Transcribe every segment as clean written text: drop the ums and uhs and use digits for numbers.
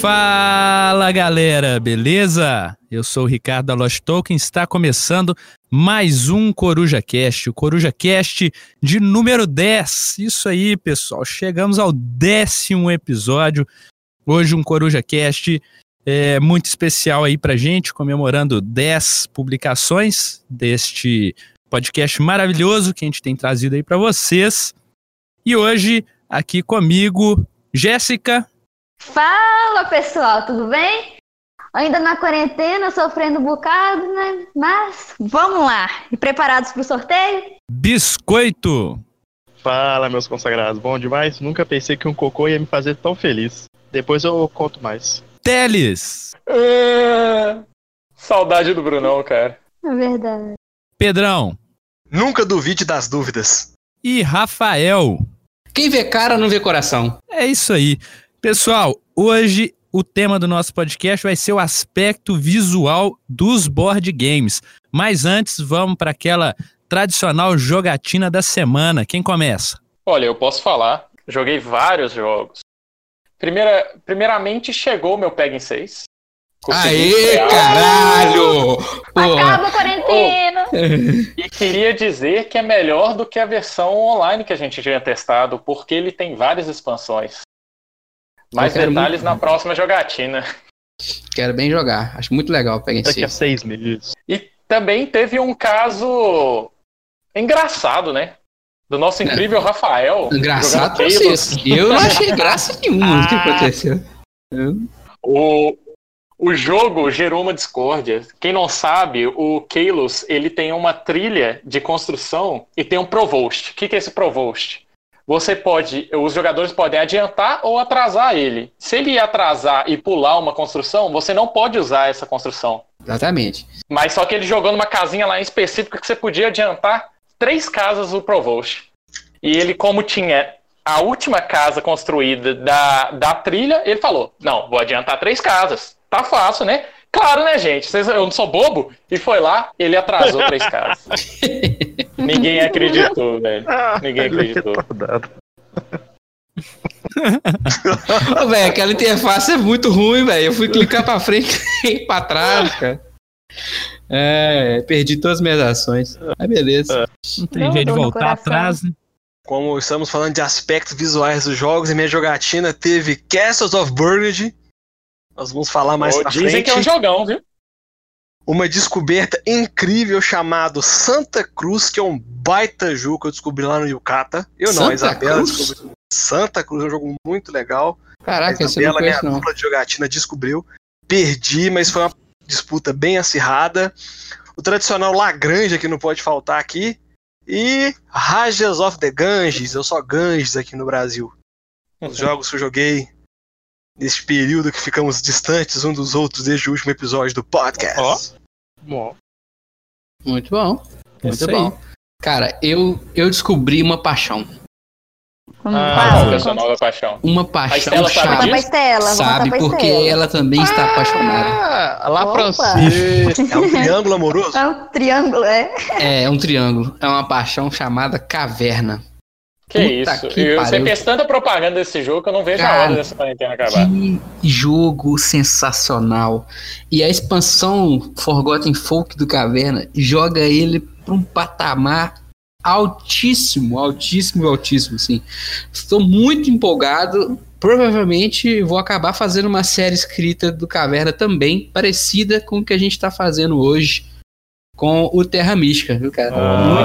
Fala galera, beleza? Eu sou o Ricardo da Lost Token, está começando mais um Coruja Cast, o Coruja Cast de número 10. Isso aí, pessoal, chegamos ao 10º episódio. Hoje um Coruja Cast muito especial aí pra gente, comemorando 10 publicações deste podcast maravilhoso que a gente tem trazido aí pra vocês. E hoje, aqui comigo, Jéssica. Fala pessoal, tudo bem? Ainda na quarentena, sofrendo um bocado, né? Mas vamos lá. E preparados para o sorteio? Biscoito. Fala, meus consagrados. Bom demais? Nunca pensei que um cocô ia me fazer tão feliz. Depois eu conto mais. Teles. Saudade do Brunão, cara. É verdade. Pedrão. Nunca duvide das dúvidas. E Rafael. Quem vê cara não vê coração. É isso aí. Pessoal, hoje o tema do nosso podcast vai ser o aspecto visual dos board games. Mas antes, vamos para aquela tradicional jogatina da semana. Quem começa? Olha, eu posso falar. Joguei vários jogos. Primeiramente, chegou o meu Peg 6. Aê, caralho! Acaba a quarentena! E queria dizer que é melhor do que a versão online que a gente tinha testado, porque ele tem várias expansões. Mais detalhes na próxima jogatina. Quero bem jogar. Acho muito legal pegar esse. Daqui a 6 meses. E também teve um caso engraçado, né? Do nosso incrível Rafael. Engraçado pra vocês. Eu não achei graça nenhuma o que aconteceu. O jogo gerou uma discórdia. Quem não sabe, o Kalos, ele tem uma trilha de construção e tem um Provost. O que é esse Provost? Os jogadores podem adiantar ou atrasar ele. Se ele atrasar e pular uma construção, você não pode usar essa construção. Exatamente. Mas só que ele jogou numa casinha lá em específico que você podia adiantar 3 casas do Provost. E ele, como tinha a última casa construída da trilha, ele falou, não, vou adiantar 3 casas. Tá fácil, né? Claro, né, gente? Eu não sou bobo. E foi lá, ele atrasou 3 casas. Ninguém acreditou, velho. Ninguém acreditou. Ô, velho, aquela interface é muito ruim, velho. Eu fui clicar pra frente e pra trás, cara. Perdi todas as minhas ações. Mas beleza. Não tem jeito de voltar atrás, né? Como estamos falando de aspectos visuais dos jogos, em minha jogatina teve Castles of Burgundy. Nós vamos falar mais pra frente. Dizem que é um jogão, viu? Uma descoberta incrível chamado Santa Cruz, que é um baita jogo que eu descobri lá no Yucata. A Isabela descobriu. Santa Cruz é um jogo muito legal. Caraca, a Isabela, minha não. dupla de jogatina, descobriu. Perdi, mas foi uma disputa bem acirrada. O tradicional Lagrange, que não pode faltar aqui. E Rajas of the Ganges, eu só Ganges aqui no Brasil. Os jogos que eu joguei nesse período que ficamos distantes um dos outros desde o último episódio do podcast. Bom. Muito bom. Muito bom. Cara, eu descobri uma paixão. Qual é a sua nova paixão? Uma paixão Estela sabe chata. disso? Sabe, porque ela também está apaixonada. Lá francês. É um triângulo amoroso? É um triângulo, É um triângulo. É uma paixão chamada Caverna. Que isso? Você fez tanta propaganda desse jogo que eu não vejo a hora dessa quarentena acabar. Que jogo sensacional. E a expansão Forgotten Folk do Caverna joga ele para um patamar altíssimo, assim. Estou muito empolgado. Provavelmente vou acabar fazendo uma série escrita do Caverna também, parecida com o que a gente está fazendo hoje com o Terra Mística, viu, cara?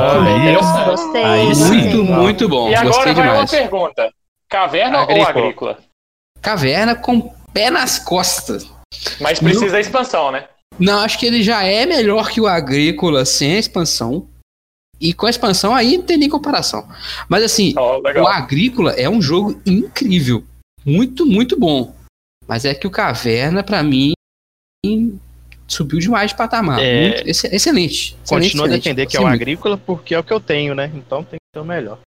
Muito bom. E agora gostei vai demais. uma pergunta. Caverna ou agrícola? Caverna com pé nas costas. Mas precisa da expansão, né? Não, acho que ele já é melhor que o agrícola sem a expansão. E com a expansão aí não tem nem comparação. Mas assim, o agrícola é um jogo incrível. Muito, muito bom. Mas é que o Caverna, pra mim, subiu demais de patamar. Excelente. Continua a defender que é o agrícola porque é o que eu tenho, né? Então tem que ser o melhor.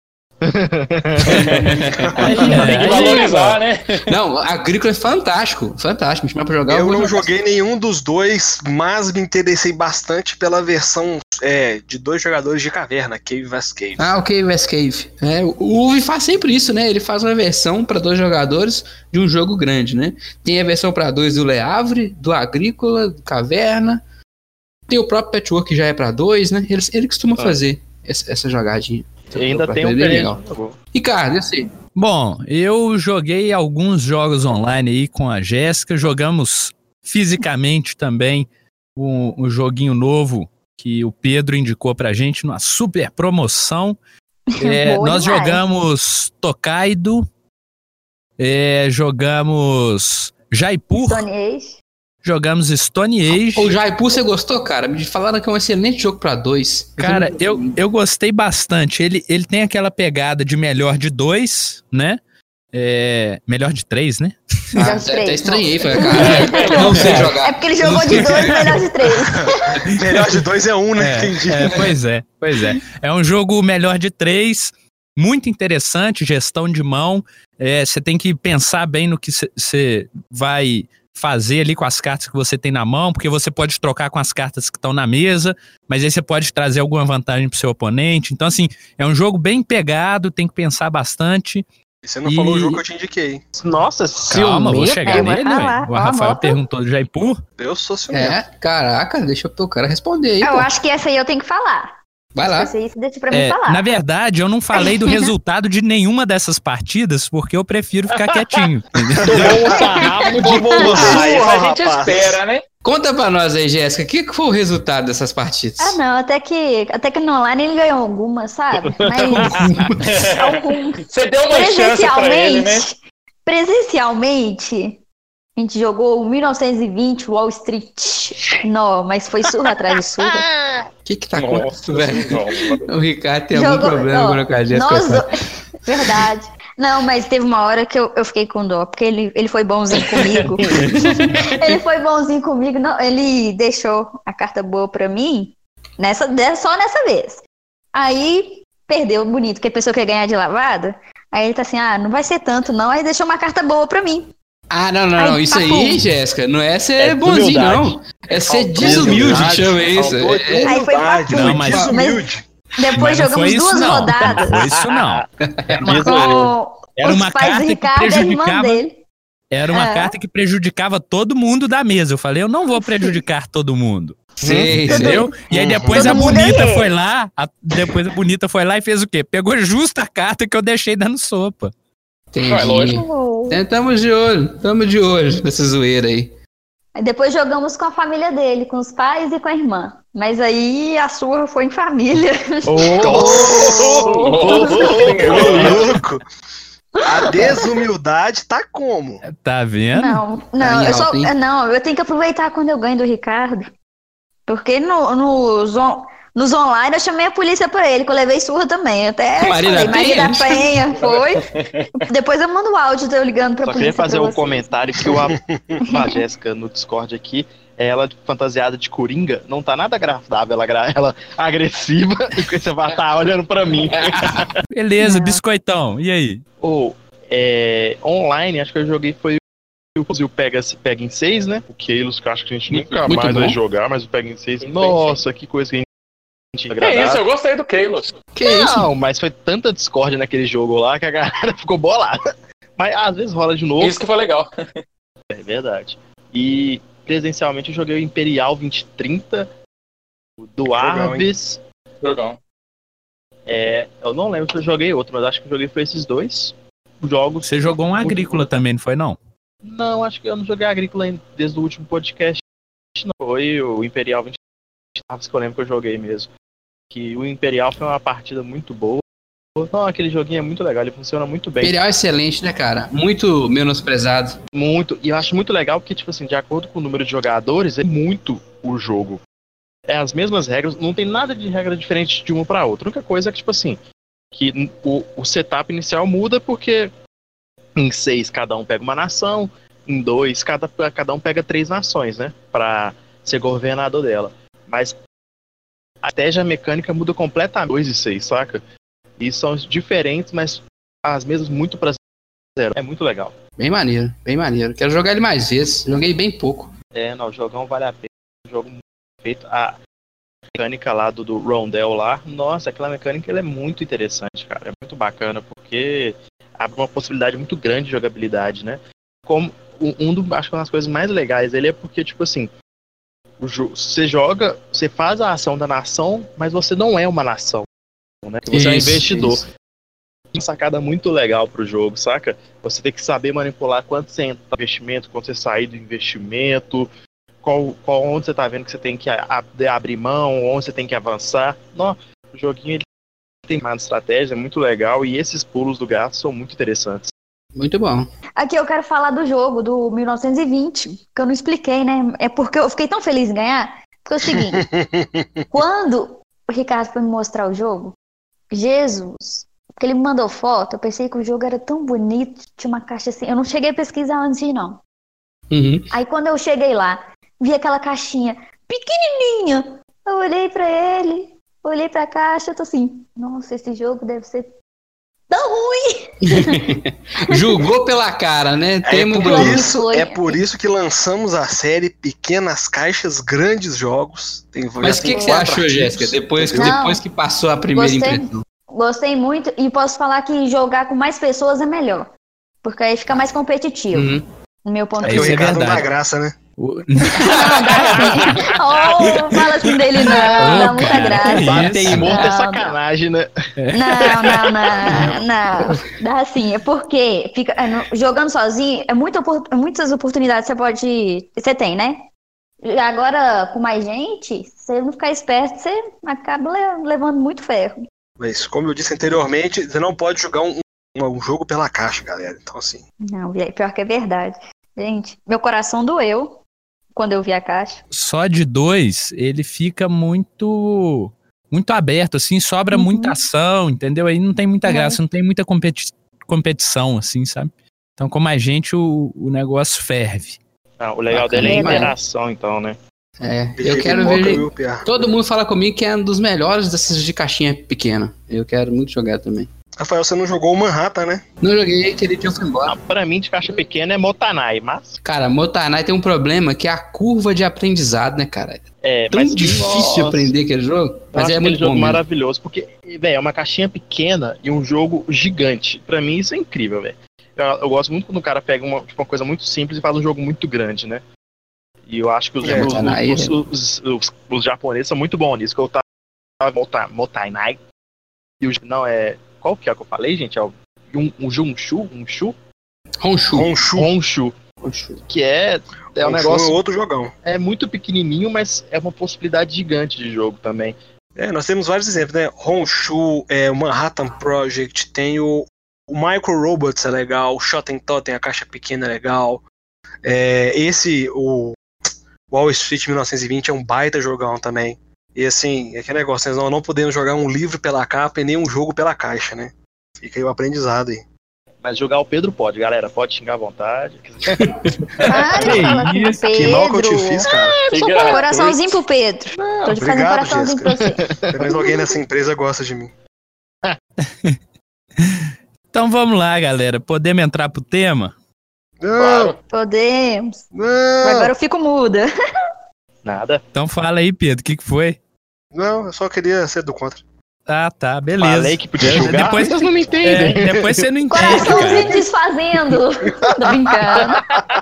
Tem que valorizar, né? Não, agrícola é fantástico. Me chama pra jogar. Eu não joguei nenhum dos dois, mas me interessei bastante pela versão de 2 jogadores de caverna, Cave vs Cave. Ah, o Cave vs Cave. O Uvi faz sempre isso, né? Ele faz uma versão para 2 jogadores de um jogo grande, né? Tem a versão para 2 do Le Havre, do Agrícola, do Caverna. Tem o próprio Patchwork que já é para 2, né? Ele costuma fazer essa jogadinha. E ainda tem um legal. Ricardo, eu sei. Bom, eu joguei alguns jogos online aí com a Jéssica, jogamos fisicamente também um joguinho novo que o Pedro indicou pra gente numa super promoção. Nós jogamos Tokaido, jogamos Jaipur, jogamos Stone Age. O Jaipur você gostou, cara? Me falaram que é um excelente jogo pra 2. Cara, eu gostei bastante. Ele tem aquela pegada de melhor de 2, né? Melhor de 3, né? Até estranhei, falei, cara, não sei jogar. É porque ele jogou de 2, melhor de 3. Melhor de 2 é 1, né? Entendi. Pois é. É um jogo melhor de 3, muito interessante, gestão de mão. Você tem que pensar bem no que você vai fazer ali com as cartas que você tem na mão, porque você pode trocar com as cartas que estão na mesa, mas aí você pode trazer alguma vantagem pro seu oponente. Então, assim, é um jogo bem pegado, tem que pensar bastante. Você não falou o jogo que eu te indiquei. Nossa, calma, vou chegar nele, né? O Rafael perguntou do Jaipur. Eu sou ciumento. Caraca, deixa o cara responder aí. Eu acho que essa aí eu tenho que falar. Vai lá. Essa aí você deixa pra mim falar. Na verdade, eu não falei do resultado de nenhuma dessas partidas, porque eu prefiro ficar quietinho. Tomou um sarrafo de Isso a gente espera, né? Conta pra nós aí, Jéssica, o que foi o resultado dessas partidas? Ah, não, até que no online ele ganhou algumas, sabe? Mas algumas. Você deu uma chance pra ele, né? Presencialmente, a gente jogou 1920 Wall Street. Não, mas foi surra atrás de surra. O que tá acontecendo, velho? O Ricardo tem algum problema com a Jéssica. Verdade. Não, mas teve uma hora que eu fiquei com dó, porque ele foi bonzinho comigo. Ele foi bonzinho comigo, não, ele deixou a carta boa pra mim, só nessa vez. Aí, perdeu bonito, porque a pessoa quer ganhar de lavada. Aí ele tá assim, não vai ser tanto não, aí deixou uma carta boa pra mim. Ah, não, isso aí, Jéssica, não é ser bonzinho, não. É ser desumilde, chama isso. Aí foi papo. Não, mas desumilde. Depois jogamos 2 rodadas. Não foi isso não. Era uma carta que prejudicava. Era uma carta que prejudicava todo mundo da mesa. Eu falei, eu não vou prejudicar todo mundo. Sim, entendeu? E aí depois a Bonita foi lá. Depois a Bonita foi lá e fez o quê? Pegou justo a carta que eu deixei dando sopa. Entendi. Lógico. Tamo de olho nessa zoeira aí. Aí depois jogamos com a família dele, com os pais e com a irmã. Mas aí a surra foi em família. Louco! A desumildade tá como? Tá vendo? Não, eu tenho que aproveitar quando eu ganho do Ricardo. Porque nos online eu chamei a polícia pra ele, que eu levei surra também. Até Maria da Penha foi. Depois eu mando o áudio de eu ligando pra polícia. Só queria fazer um comentário que a Jéssica no Discord aqui, ela fantasiada de Coringa, não tá nada agradável, ela agressiva, e você vai estar olhando pra mim. Beleza, biscoitão, e aí? Online, acho que eu joguei foi o Pega em 6, né? O Keilos, que eu acho que a gente nunca muito mais bom. vai jogar, mas o Pega em 6, nossa, que coisa que a gente É isso, eu gostei do Keilos. Não, mas foi tanta discórdia naquele jogo lá que a galera ficou bolada. Mas às vezes rola de novo. Isso que foi legal. É verdade. E presencialmente eu joguei o Imperial 2030, o do Arves. Jogão. Eu não lembro se eu joguei outro, mas acho que eu joguei foi esses 2 jogos. Você jogou um Agrícola também, não foi não? Não, acho que eu não joguei Agrícola desde o último podcast. Não, foi o Imperial 20 que eu lembro que eu joguei mesmo. Que o Imperial foi uma partida muito boa. Não, aquele joguinho é muito legal, ele funciona muito bem. Imperial é excelente, né, cara? Muito menosprezado. Muito, e eu acho muito legal porque, tipo assim, de acordo com o número de jogadores, é muito o jogo. É as mesmas regras, não tem nada de regra diferente de uma pra outra. A única coisa é que, tipo assim, que o setup inicial muda porque em 6 cada um pega uma nação, em 2 cada um pega 3 nações, né? Pra ser governador dela. Mas a estratégia mecânica muda completamente 2 e 6, saca? E são diferentes, mas as mesmas muito pra zero. É muito legal. Bem maneiro, bem maneiro. Quero jogar ele mais vezes. Joguei bem pouco. Não, o jogão vale a pena. O jogo muito feito. mecânica lá do Rondel lá, nossa, aquela mecânica ela é muito interessante, cara. É muito bacana, porque abre uma possibilidade muito grande de jogabilidade, né? Como acho que uma das coisas mais legais dele é porque, tipo assim, você joga, você faz a ação da nação, mas você não é uma nação, né? Você é um investidor. Isso. Uma sacada muito legal pro jogo, saca? Você tem que saber manipular quanto você entra no investimento, quando você sair do investimento, onde você tá vendo que você tem que abrir mão, onde você tem que avançar. Não, o joguinho ele tem mais estratégia, é muito legal, e esses pulos do gato são muito interessantes. Muito bom. Aqui eu quero falar do jogo, do 1920, que eu não expliquei, né? É porque eu fiquei tão feliz em ganhar, porque é o seguinte, quando o Ricardo foi me mostrar o jogo, Jesus, porque ele me mandou foto, eu pensei que o jogo era tão bonito, tinha uma caixa assim, eu não cheguei a pesquisar antes de ir, não. Uhum. Aí quando eu cheguei lá, vi aquela caixinha pequenininha, eu olhei pra ele, olhei pra caixa, eu tô assim, nossa, esse jogo deve ser tão ruim. Julgou pela cara, né? É por isso que lançamos a série Pequenas Caixas, Grandes Jogos. Mas o que você achou, Jéssica, depois que passou a primeira impressão? Gostei muito, e posso falar que jogar com mais pessoas é melhor, porque aí fica mais competitivo, no meu ponto de vista. O Ricardo não dá graça, né? Não, dá sim. Oh, fala assim dele não, dá muita graça. Bater em monta é sacanagem, né? Não. Dá sim, é porque jogando sozinho, muitas oportunidades você tem, né? Agora, com mais gente, se você não ficar esperto, você acaba levando muito ferro. Mas, como eu disse anteriormente, você não pode jogar um jogo pela caixa, galera. Então, assim... Não, pior que é verdade. Gente, meu coração doeu quando eu vi a caixa. Só de 2, ele fica muito aberto, assim, sobra muita ação, entendeu? Aí não tem muita graça, não tem muita competição, assim, sabe? Então, com mais gente, o negócio ferve. O legal dele é a interação, então, né? Eu quero ver. Todo mundo fala comigo que é um dos melhores desses de caixinha pequena. Eu quero muito jogar também. Rafael, você não jogou o Manhattan, né? Não joguei, aquele dia eu fui embora. Pra mim, de caixa pequena é Motanai, mas... Cara, Motanai tem um problema que é a curva de aprendizado, né, cara? Tão mas difícil aprender aquele jogo. Mas é muito jogo bom maravilhoso, porque, velho, é uma caixinha pequena e um jogo gigante. Pra mim, isso é incrível, velho. Eu gosto muito quando o cara pega uma coisa muito simples e faz um jogo muito grande, né? E eu acho que os japoneses são muito bons nisso. Que eu tava Motanai. E o não é... Qual que é que eu falei, gente? É o Honshu. Que é um negócio... É outro jogão. É muito pequenininho, mas é uma possibilidade gigante de jogo também. Nós temos vários exemplos, né? Honshu, o Manhattan Project, tem o Micro Robots é legal, o Shoten-Toten, a caixa pequena é legal. O Wall Street 1920 é um baita jogão também. E assim, é que negócio, nós não podemos jogar um livro pela capa e nem um jogo pela caixa, né? Fica aí o aprendizado aí. Mas jogar o Pedro pode, galera, pode xingar à vontade. Que mal que eu te fiz, cara. Coraçãozinho pro Pedro. Tô te fazendo coraçãozinho pra você. Pelo menos alguém nessa empresa gosta de mim. Então vamos lá, galera. Podemos entrar pro tema? Não! Podemos. Não! Agora eu fico muda. Nada. Então fala aí, Pedro, o que foi? Não, eu só queria ser do contra. Tá, beleza. Falei que podia julgar, depois vocês não me entendem. Depois você não entende, Coraçãozinho cara. desfazendo. Tô brincando.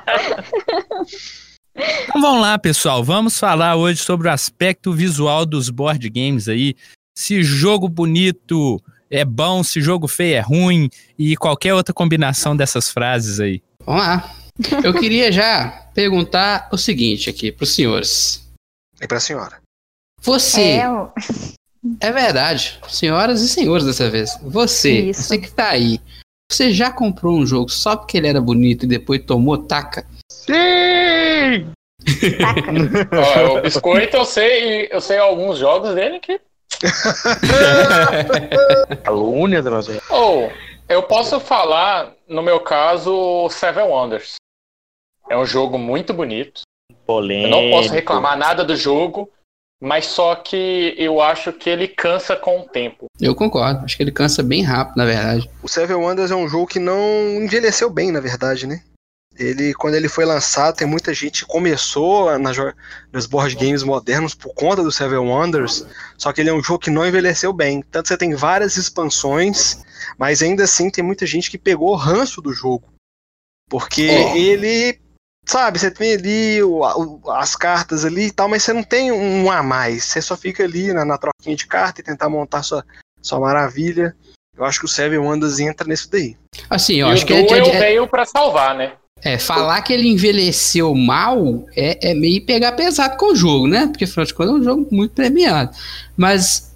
Então vamos lá, pessoal. Vamos falar hoje sobre o aspecto visual dos board games aí. Se jogo bonito é bom, se jogo feio é ruim e qualquer outra combinação dessas frases aí. Vamos lá. Eu queria já perguntar o seguinte aqui pros senhores. E pra senhora. Você... É verdade. Senhoras e senhores dessa vez. Você que tá aí, você já comprou um jogo só porque ele era bonito e depois tomou taca? Sim! O Biscoito, eu sei alguns jogos dele que... Calúnia, Drauzio. Eu posso falar, no meu caso, Seven Wonders. É um jogo muito bonito. Polêmico. Eu não posso reclamar nada do jogo, mas só que eu acho que ele cansa com o tempo. Eu concordo, acho que ele cansa bem rápido, na verdade. O Seven Wonders é um jogo que não envelheceu bem, na verdade, né? Quando ele foi lançado, tem muita gente que começou nos board games modernos por conta do Seven Wonders, só que ele é um jogo que não envelheceu bem. Tanto você tem várias expansões, mas ainda assim tem muita gente que pegou o ranço do jogo. Porque ele, sabe, você tem ali as cartas ali e tal, mas você não tem um a mais. Você só fica ali na troquinha de carta e tentar montar sua maravilha. Eu acho que o Seven Wonders entra nisso daí. Assim, eu E acho o que Duel veio pra salvar, né? falar que ele envelheceu mal é meio pegar pesado com o jogo, né? Porque, afinal de contas, é um jogo muito premiado. Mas,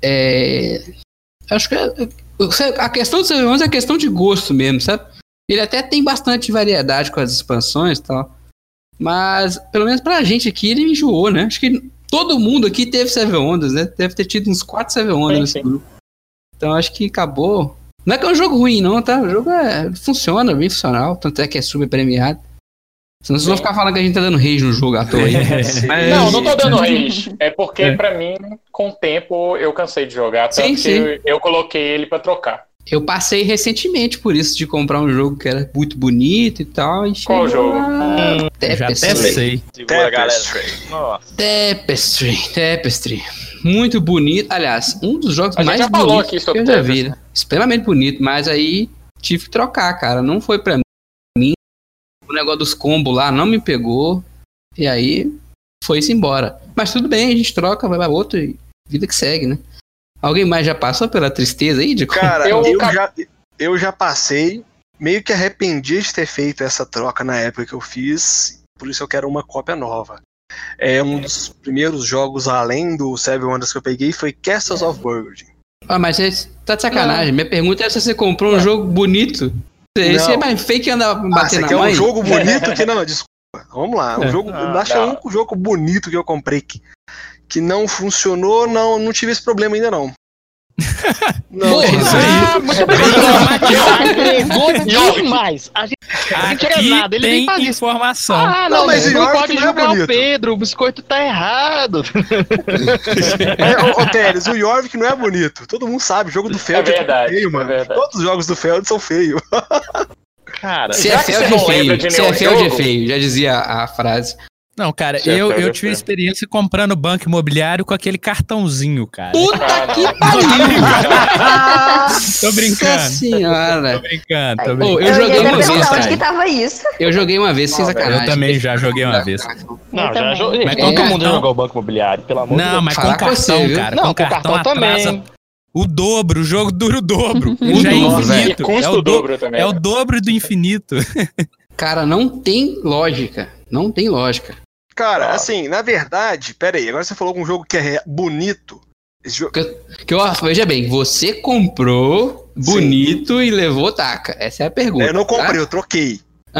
acho que a questão do Seven Wonders é questão de gosto mesmo, sabe? Ele até tem bastante variedade com as expansões e tal. Mas, pelo menos pra gente aqui, ele enjoou, né? Acho que todo mundo aqui teve Seven Wonders, né? Deve ter tido uns 4 Seven Wonders nesse grupo. Então, acho que acabou. Não é que é um jogo ruim, não, tá? O jogo funciona, bem funcional. Tanto é que é super premiado. Senão vocês vão ficar falando que a gente tá dando rage no jogo à toa aí. Não tô dando rage. É porque, pra mim, com o tempo, eu cansei de jogar. Tanto que eu coloquei ele pra trocar. Eu passei recentemente por isso, de comprar um jogo que era muito bonito e tal. E qual jogo? Já até sei. Segura, galera. Nossa. Tapestry. Muito bonito. Aliás, um dos jogos mais bonitos que eu já vi, né? Extremamente bonito, mas aí tive que trocar, cara. Não foi pra mim. O negócio dos combos lá não me pegou. E aí foi-se embora. Mas tudo bem, a gente troca, vai pra outro e vida que segue, né? Alguém mais já passou pela tristeza aí de Cara, eu já passei, meio que arrependi de ter feito essa troca na época que eu fiz, por isso eu quero uma cópia nova. Um dos primeiros jogos além do Seven Wonders que eu peguei foi Castles of Burgundy. Mas você tá de sacanagem. Minha pergunta é se você comprou um jogo bonito. Esse é mais feio que anda batendo na mãe. Um jogo bonito que não, desculpa. Vamos lá, um jogo, acho que é o único jogo bonito que eu comprei que não funcionou, não tive esse problema ainda não. Não, isso aí. Demais. A gente aqui nada, ele tem nem faz informação. Não, mas não pode não é julgar bonito. o Pedro, o biscoito tá errado. Ô, Teres, o Jorvik não é bonito. Todo mundo sabe, o jogo do Feld é verdade, feio, mano. Todos os jogos do Feld são feios. Cara, se é Feld é feio, se é Feld é feio, já dizia a frase. Não, cara, eu tive uma experiência comprando banco imobiliário com aquele cartãozinho, cara. Puta que pariu! Tô brincando. Nossa senhora. Tô brincando. Eu joguei uma vez, onde que tava isso? Eu joguei uma vez, sem sacanagem. Eu também já joguei uma vez. não, já joguei. Mas Todo com mundo cartão. jogou o banco imobiliário, pelo amor de Deus. Não, mas com cartão, cara. Não, com cartão atrasa também. o dobro, o jogo dura o dobro. O Já é dobro, infinito. Custa o dobro também. É o dobro do infinito. Cara, não tem lógica. Não tem lógica. Cara, assim, na verdade, pera aí, agora você falou um jogo que é bonito. Esse jogo... Veja bem, você comprou bonito e levou taca. Essa é a pergunta. Eu não comprei, tá? eu troquei.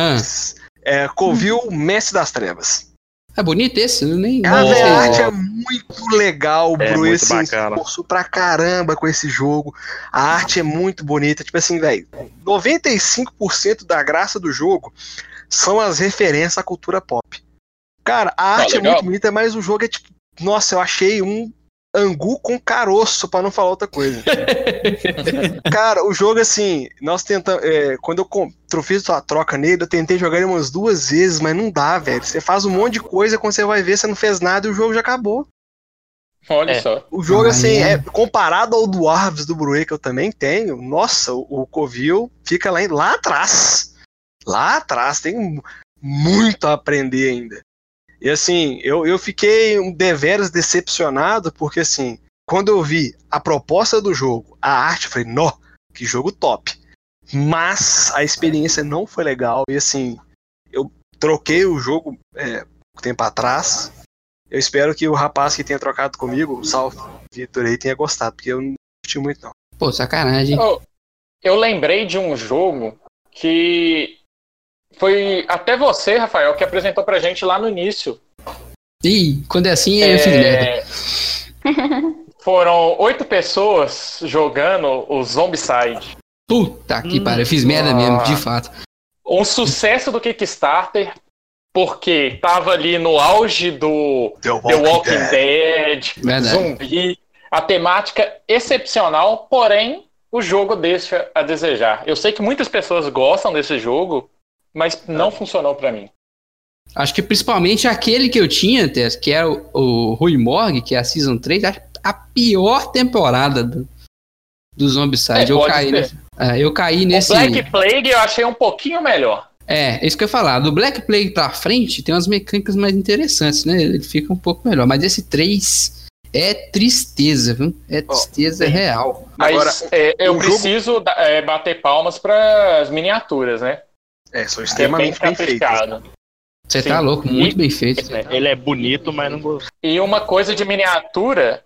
Covil Mestre das Trevas. É bonito esse? Eu nem... A arte é muito legal, Bru. Muito Assim, bacana. esforçou pra caramba com esse jogo. A arte é muito bonita. Tipo assim, velho, 95% da graça do jogo são as referências à cultura pop. Cara, a arte é muito bonita, mas o jogo é tipo... Nossa, eu achei um angu com caroço, pra não falar outra coisa. Cara, o jogo, assim, nós tentamos... quando eu fiz a troca nele, eu tentei jogar ele umas 2 vezes, mas não dá, velho. Você faz um monte de coisa, quando você vai ver, você não fez nada e o jogo já acabou. Olha só. O jogo, assim, comparado ao Dwarves do Brue, que eu também tenho, nossa, o Covil fica lá atrás. Lá atrás, tem muito a aprender ainda. E assim, eu fiquei deveras decepcionado, porque assim, quando eu vi a proposta do jogo, a arte, eu falei, nó, que jogo top. Mas a experiência não foi legal, e assim, eu troquei o jogo tempo atrás. Eu espero que o rapaz que tenha trocado comigo, o Salve Vitor aí, tenha gostado, porque eu não curti muito não. Pô, sacanagem. Eu lembrei de um jogo que... Foi até você, Rafael, que apresentou pra gente lá no início. Ih, quando é assim, eu fiz merda. Foram 8 pessoas jogando o Zombicide. Puta que pariu, eu fiz merda mesmo, de fato. Um sucesso do Kickstarter, porque tava ali no auge do The Walking Dead, zumbi, a temática excepcional, porém o jogo deixa a desejar. Eu sei que muitas pessoas gostam desse jogo, mas não funcionou pra mim. Acho que principalmente aquele que eu tinha, Tess, que é o Rui Morgue, que é a Season 3, a pior temporada do Zombicide. Eu caí nesse... O Black Plague eu achei um pouquinho melhor. Isso que eu ia falar. Do Black Plague pra frente, tem umas mecânicas mais interessantes, né? Ele fica um pouco melhor. Mas esse 3 é tristeza, viu? É tristeza real. Mas Agora, eu preciso bater palmas pras miniaturas, né? São extremamente bem feitas. Você tá louco, muito bem feito. Ele é bonito, mas não gosto. E uma coisa de miniatura,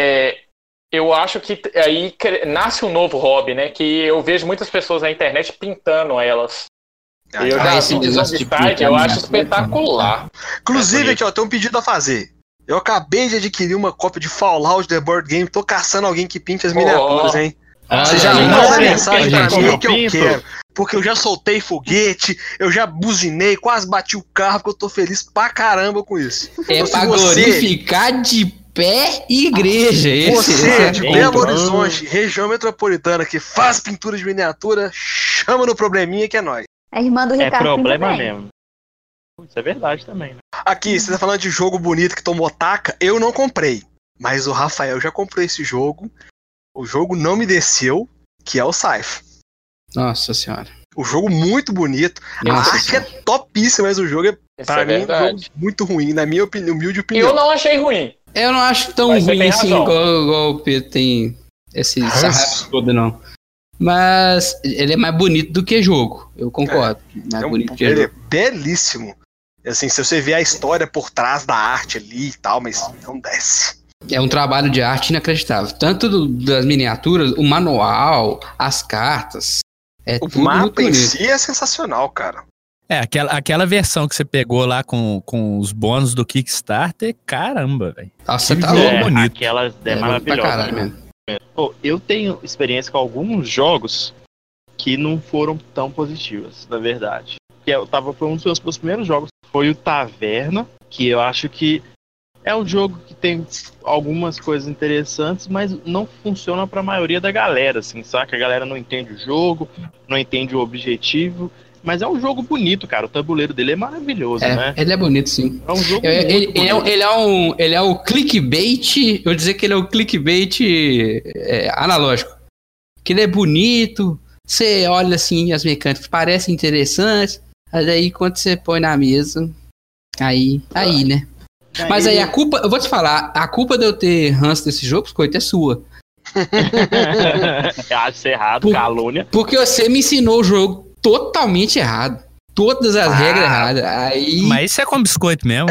eu acho que aí nasce um novo hobby, né? Que eu vejo muitas pessoas na internet pintando elas. Eu já esse vi negócio de Zombicide, pintar eu acho miniatura, espetacular. Inclusive, aqui, ó, tem um pedido a fazer. Eu acabei de adquirir uma cópia de Fallout The Board Game. Tô caçando alguém que pinte as miniaturas, hein? Você já manda mensagem pra mim que eu quero. Porque eu já soltei foguete, eu já buzinei, quase bati o carro, porque eu tô feliz pra caramba com isso. Então, pra glorificar de pé e igreja. Você de Belo Horizonte, região metropolitana, que faz pintura de miniatura, chama no probleminha que é nóis. A irmã do Ricardo. É problema mesmo. Isso é verdade também, né? Aqui, você tá falando de jogo bonito que tomou taca, eu não comprei. Mas o Rafael já comprou esse jogo. O jogo não me desceu, que é o Scythe. Nossa senhora. O jogo muito bonito. A arte é topíssima, mas o jogo pra mim, um jogo muito ruim, na minha humilde opinião. Eu não achei ruim. Eu não acho tão ruim assim, igual o Pedro tem esse sarrafo todo, não. Mas ele é mais bonito do que jogo, eu concordo. Ele é belíssimo. Assim, se você ver a história por trás da arte ali e tal, mas não desce. É um trabalho de arte inacreditável. Tanto das miniaturas, o manual, as cartas. O mapa em si é sensacional, cara. Aquela versão que você pegou lá com os bônus do Kickstarter, caramba, velho. Nossa, tá louco, bonito. Aquela é maravilhosa. Mesmo. Eu tenho experiência com alguns jogos que não foram tão positivos, na verdade. Foi um dos meus primeiros jogos. Foi o Taverna, que eu acho que é um jogo que tem algumas coisas interessantes, mas não funciona pra maioria da galera, assim, saca? A galera não entende o jogo, não entende o objetivo, mas é um jogo bonito, cara. O tabuleiro dele é maravilhoso, né? Ele é bonito, sim. É um jogo muito bonito. Ele é o clickbait, eu vou dizer que ele é o clickbait analógico. Que ele é bonito, você olha assim, as mecânicas parecem interessantes, mas aí quando você põe na mesa, aí, né? Mas aí a culpa, eu vou te falar, a culpa de eu ter ranço desse jogo, biscoito, é sua. Acho errado, calúnia. Porque você me ensinou o jogo totalmente errado. Todas as regras erradas. Aí... Mas isso é com biscoito mesmo.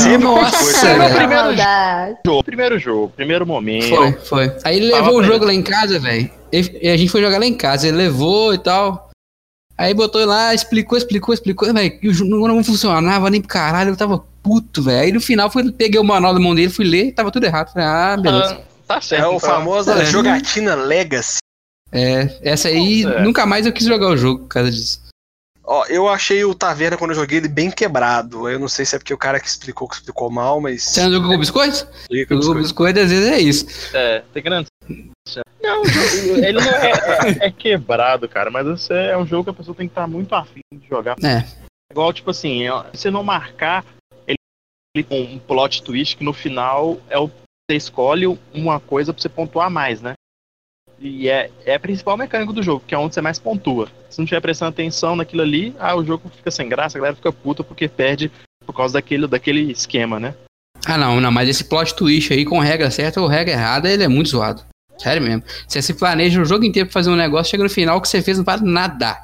Primeiro jogo, primeiro momento. Foi. Aí ele levou o jogo lá em casa, velho. A gente foi jogar lá em casa, ele levou e tal. Aí botou lá, explicou, velho, que o jogo não funcionava nem pro caralho, eu tava puto, velho. Aí no final peguei o manual da mão dele, fui ler, tava tudo errado. Falei, beleza. Tá certo. É o famoso jogatina Legacy. Essa aí, nunca mais eu quis jogar o jogo por causa disso. Ó, eu achei o Taverna, quando eu joguei ele, bem quebrado. Eu não sei se é porque o cara que explicou mal, mas... Você não jogou com biscoito? Jogou com biscoito, às vezes é isso. Tem grande... Não, ele não é quebrado, cara, mas é um jogo que a pessoa tem que estar muito afim de jogar. Igual, tipo assim, se você não marcar ele com um plot twist que no final você escolhe uma coisa pra você pontuar mais, né? E é a principal mecânica do jogo, que é onde você mais pontua. Se não estiver prestando atenção naquilo ali, o jogo fica sem graça, a galera fica puta porque perde por causa daquele esquema, né? Não, mas esse plot twist aí com regra certa ou regra errada, ele é muito zoado. Sério mesmo. Você se planeja o jogo inteiro pra fazer um negócio, chega no final, o que você fez não vale nada.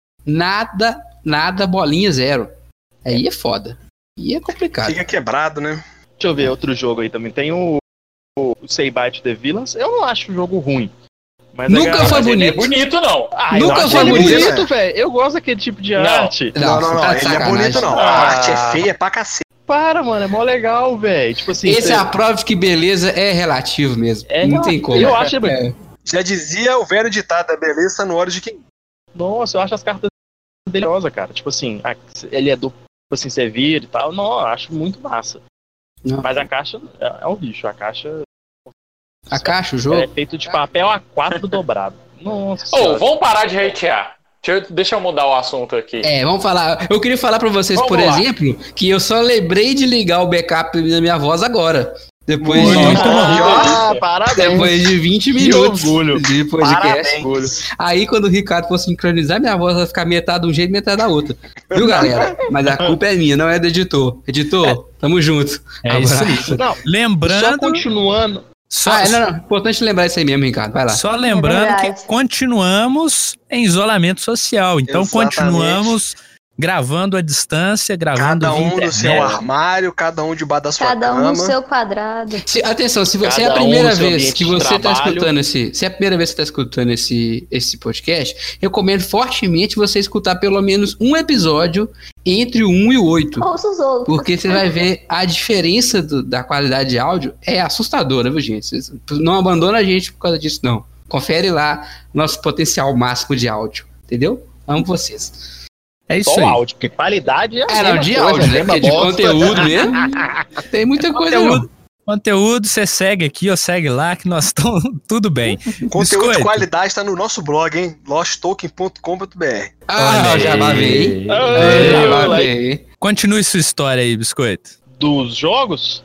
Nada, bolinha zero. Aí é foda. E é complicado. Fica quebrado, né? Deixa eu ver outro jogo aí também. Tem o Say Bye to the Villains. Eu não acho o jogo ruim. Mas nunca foi bonito. Ele é bonito, não. Nunca foi bonito, velho. Eu gosto daquele tipo de arte. Não. Ele é bonito, não. A arte é feia pra cacete. Para, mano. É mó legal, velho. Tipo assim. Esse é a prova de que beleza é relativo mesmo. Não tem como. Eu acho Já dizia o velho ditado, a beleza no olho de quem. Nossa, eu acho as cartas dele rosas, cara. Tipo assim, ele é do. Tipo assim, você vira e tal. Não, eu acho muito massa. Não. Mas a caixa é um bicho. A caixa, o jogo? É feito de papel A4 dobrado. Nossa. Vamos parar de hatear. Deixa eu mudar o assunto aqui. Vamos falar. Eu queria falar pra vocês, Vamos por lá. exemplo, que eu só lembrei de ligar o backup da minha voz agora. Depois Parabéns. depois de 20 minutos orgulho. de podcast. Parabéns. Aí, quando o Ricardo for sincronizar, minha voz vai ficar metade de um jeito e metade da outra. Viu, galera? Mas a culpa é minha, não é do editor. Editor, tamo junto. É isso aí. Não, só Lembrando. continuando. Não. Importante lembrar isso aí mesmo, Ricardo. Vai lá. Só lembrando É que verdade. continuamos em isolamento social. Então Exatamente. continuamos gravando à distância, gravando Cada via um no internet. seu armário, cada um debaixo da sua Cada um cama. no seu quadrado. Atenção, se você é a Cada um primeira no seu vez ambiente que de você está trabalho. escutando se é a primeira vez que você está escutando esse podcast, recomendo fortemente você escutar pelo menos um episódio entre o 1 e o 8. Ouça os outros. Porque você vai ver a diferença da qualidade de áudio é assustadora, viu, gente? Vocês não abandona a gente por causa disso, não. Confere lá nosso potencial máximo de áudio, entendeu? Amo vocês. É isso Só aí. o áudio, porque qualidade é a Não, mesma de coisa, áudio, né? mesma Porque de bosta. conteúdo mesmo. Tem muita coisa, não. Conteúdo, você segue aqui ou segue lá, que nós estamos tudo bem. Conteúdo de Biscoito. qualidade está no nosso blog, hein? losttoken.com.br. Ah, Olha já aí. lavei. Ei, Já moleque. lavei. Continue sua história aí, Biscoito. Dos jogos,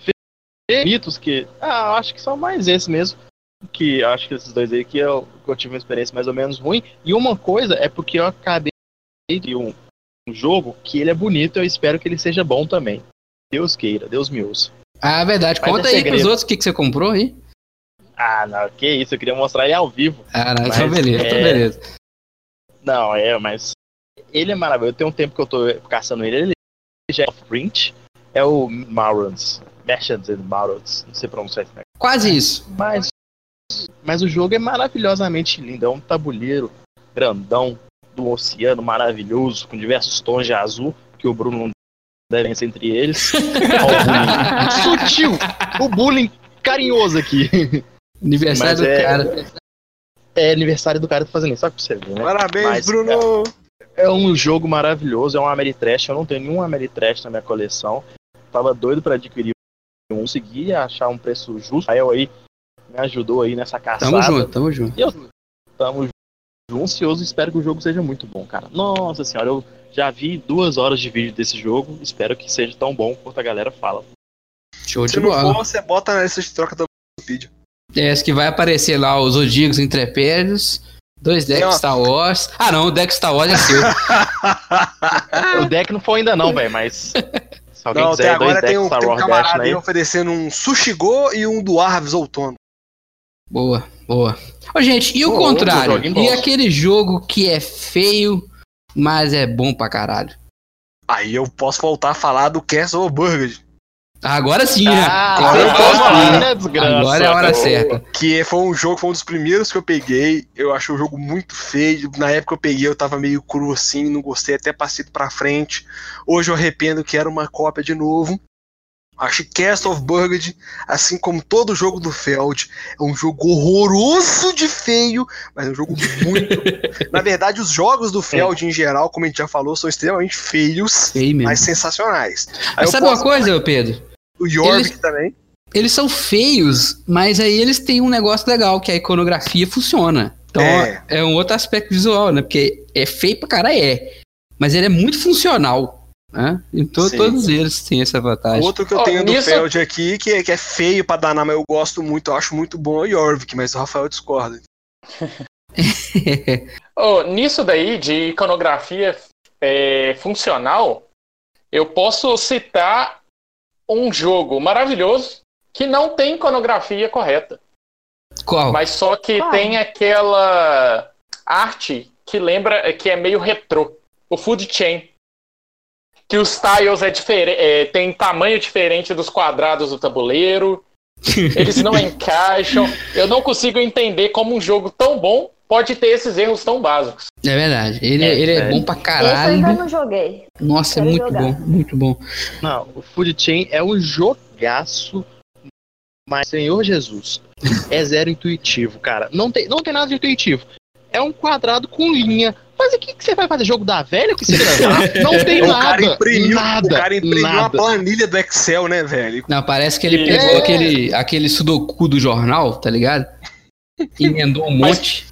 mitos que acho que são mais esses mesmo, que acho que esses dois aí que eu tive uma experiência mais ou menos ruim. E uma coisa é porque eu acabei de um jogo que ele é bonito, eu espero que ele seja bom também. Deus queira, Deus me ouça. Ah, verdade. Mas Conta é aí segredo. pros outros o que você comprou aí. Não, que isso, eu queria mostrar ele ao vivo. Não, Mas então beleza, é- então beleza. Não, mas ele é maravilhoso. Tem um tempo que eu tô caçando ele já é off-print, é o Marons, Merchants and Marons, não sei pronunciar esse negócio. Quase isso. Mas o jogo é maravilhosamente lindo, é um tabuleiro grandão do oceano maravilhoso, com diversos tons de azul, que o Bruno não deve ser entre eles. Ó, o bullying sutil, o bullying carinhoso aqui. Aniversário Mas do cara. É aniversário do cara que tá fazendo isso, só pra você ver, né? Parabéns, Mas, Bruno! É um jogo maravilhoso, é um Ameritrash, eu não tenho nenhum Ameritrash na minha coleção. Tava doido pra adquirir um, consegui achar um preço justo. Aí me ajudou aí nessa caçada. Tamo junto. E eu tamo ansioso, espero que o jogo seja muito bom, cara. Nossa senhora, eu já vi 2 horas de vídeo desse jogo, espero que seja tão bom quanto a galera fala. Show Se de não bola. for, você bota na lista de troca do vídeo. Esse que vai aparecer lá os Zodíacos Intrepédios, 2 decks Não. Star Wars. Ah, não, o deck Star Wars é seu. O deck não foi ainda não, velho, mas se alguém Não, até quiser dois agora tem decks um, Star tem um Wars camarada Dash aí aí, oferecendo um Sushi Go e um do Arves Outono. Boa. Ô, gente, e o Ô, contrário? joguinho E bom. aquele jogo que é feio, mas é bom pra caralho? Aí eu posso voltar a falar do Castle of Burgundy, Agora sim, né? agora Agora eu posso sim. falar, né, desgraça? Agora é a hora certa. que foi um dos primeiros que eu peguei. Eu achei o jogo muito feio. Na época eu peguei, eu tava meio cru assim, não gostei, até passei pra frente. Hoje eu arrependo que era uma cópia de novo. Acho que Castle of Burgundy, assim como todo jogo do Feld, é um jogo horroroso de feio, mas é um jogo muito... Na verdade, os jogos do Feld, em geral, como a gente já falou, são extremamente feios, Feio mesmo. mas sensacionais. Aí Mas eu sabe posso- uma coisa, Pedro? O Jorvik Eles- também. Eles são feios, mas aí eles têm um negócio legal, que a iconografia funciona. Então é um outro aspecto visual, né? Porque é feio pra caralho, mas ele é muito funcional. Né? Então Sim. todos eles têm essa vantagem. Outro que eu Ó, tenho do nisso- Feld aqui, que é feio pra danar, mas eu gosto muito, eu acho muito bom, é o Jorvik, mas o Rafael discorda. Nisso daí de iconografia funcional, eu posso citar um jogo maravilhoso que não tem iconografia correta, Qual? mas só que Qual? tem aquela arte que lembra que é meio retrô, o Food Chain, que os tiles tem tamanho diferente dos quadrados do tabuleiro, eles não encaixam. Eu não consigo entender como um jogo tão bom pode ter esses erros tão básicos. É verdade. Ele é bom pra Esse eu caralho. ainda não joguei. Nossa, é quero muito jogar. bom, muito bom. Não, o Food Chain é um jogaço, mas, Senhor Jesus, é zero intuitivo, cara. Não tem nada de intuitivo. É um quadrado com linha. Mas o que você vai fazer? Jogo da velha que você vai Não tem O nada. cara imprimiu, nada, o cara imprimiu uma nada. planilha do Excel, né, velho? Não, parece que ele pegou aquele sudoku do jornal, tá ligado? Emendou um monte.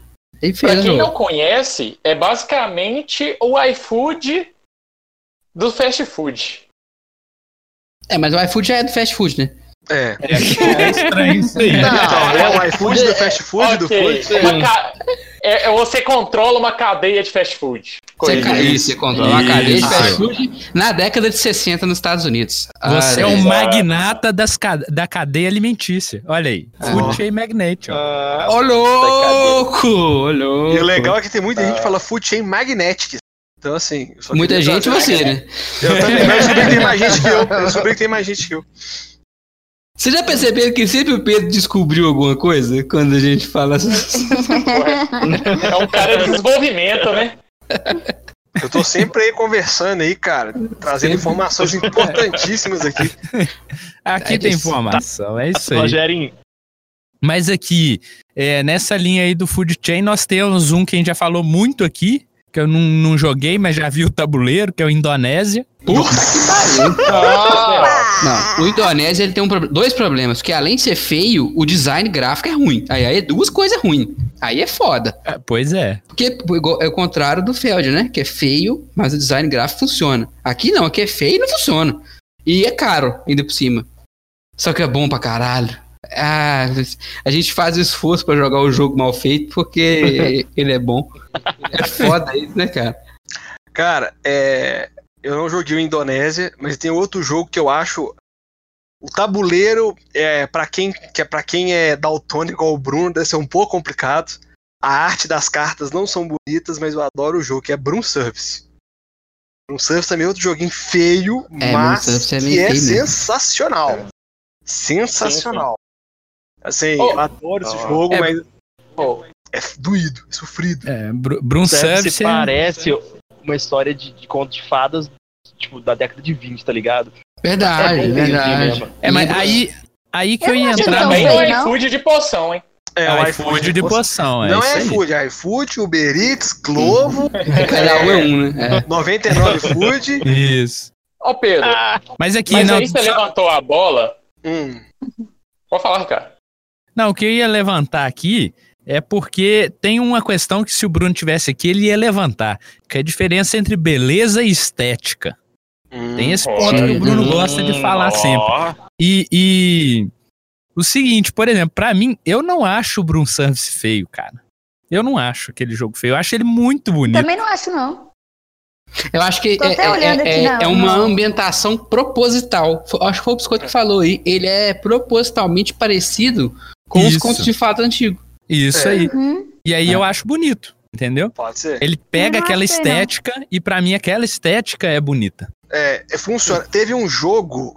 Ele Pra fez quem o não jogo. conhece, é basicamente o iFood do fast food. Mas o iFood já é do fast food, né? É. É estranho isso aí. Então, é o iFood do fast food, do Ok, food. você controla uma cadeia de fast food. Você controla uma cadeia de Isso. fast food na década de 60 nos Estados Unidos. Você é Olha um aí. magnata da cadeia alimentícia. Olha aí. Food Chain Magnate, ó. Ô, louco! Ô, louco! E o legal é que tem muita gente que fala food chain magnetic. Então, assim. eu só Muita queria gente trazer- você, né? Eu também, mas eu descobri que tem mais gente que eu. Eu descobri que tem mais gente que eu. Você já percebeu que sempre o Pedro descobriu alguma coisa quando a gente fala assim? É um cara de desenvolvimento, né? Eu tô sempre aí conversando aí, cara. Trazendo Sempre. informações importantíssimas aqui. Aqui É tem isso. informação, é isso aí. Rogerinho, Mas aqui, nessa linha aí do Food Chain, nós temos um que a gente já falou muito aqui, que eu não joguei, mas já vi o tabuleiro, que é o Indonésia. Não, o Indonésia ele tem dois problemas, que além de ser feio, o design gráfico é ruim. Aí é duas coisas ruins. Aí é foda. Pois é. Porque é o contrário do Feld, né? Que é feio, mas o design gráfico funciona. Aqui não, aqui é feio e não funciona. E é caro, ainda por cima. Só que é bom pra caralho. Ah, a gente faz o esforço pra jogar o jogo mal feito porque ele é bom. É foda isso, né, cara? Cara, eu não joguei o Indonésia, mas tem outro jogo que eu acho. O tabuleiro, pra quem é daltônico igual o Bruno, deve ser um pouco complicado. A arte das cartas não são bonitas, mas eu adoro o jogo, que é Broom Service. Broom Service também é outro joguinho feio, Broom mas Service é que meio é feio mesmo. sensacional. Sensacional. Assim, eu adoro esse Oh. jogo, mas Pô, é doído, é sofrido. Broom Service Service parece uma história de conto de fadas, tipo, da década de 20, tá ligado? Verdade, bem verdade. mesmo. mas aí que eu ia Eu não entrar acho no também tão o feio, não. iFood de poção, hein? O iFood de poção. Não isso é aí. iFood, é iFood, Uber Eats, Glovo, Cada um é um, né? 99 Food. Isso. Ô, Pedro, Mas aqui, mas não, aí você levantou a bola. Pode falar, Ricardo. não, o que eu ia levantar aqui é porque tem uma questão que se o Bruno tivesse aqui, ele ia levantar, que é a diferença entre beleza e estética. Tem esse ponto que o Bruno gosta de falar sempre. E o seguinte, por exemplo, pra mim, eu não acho o Broom Service feio, cara. Eu não acho aquele jogo feio. Eu acho ele muito bonito. Também não acho, não. Eu acho que Tô até olhando aqui, é uma não. ambientação proposital. Acho que foi o Biscoito que falou aí. Ele é propositalmente parecido com os Isso. contos de fato antigos. Isso aí. Uhum. E aí eu acho bonito, entendeu? Pode ser. Ele pega Eu não aquela acho feio, não. estética e pra mim aquela estética é bonita. Funciona. Teve um jogo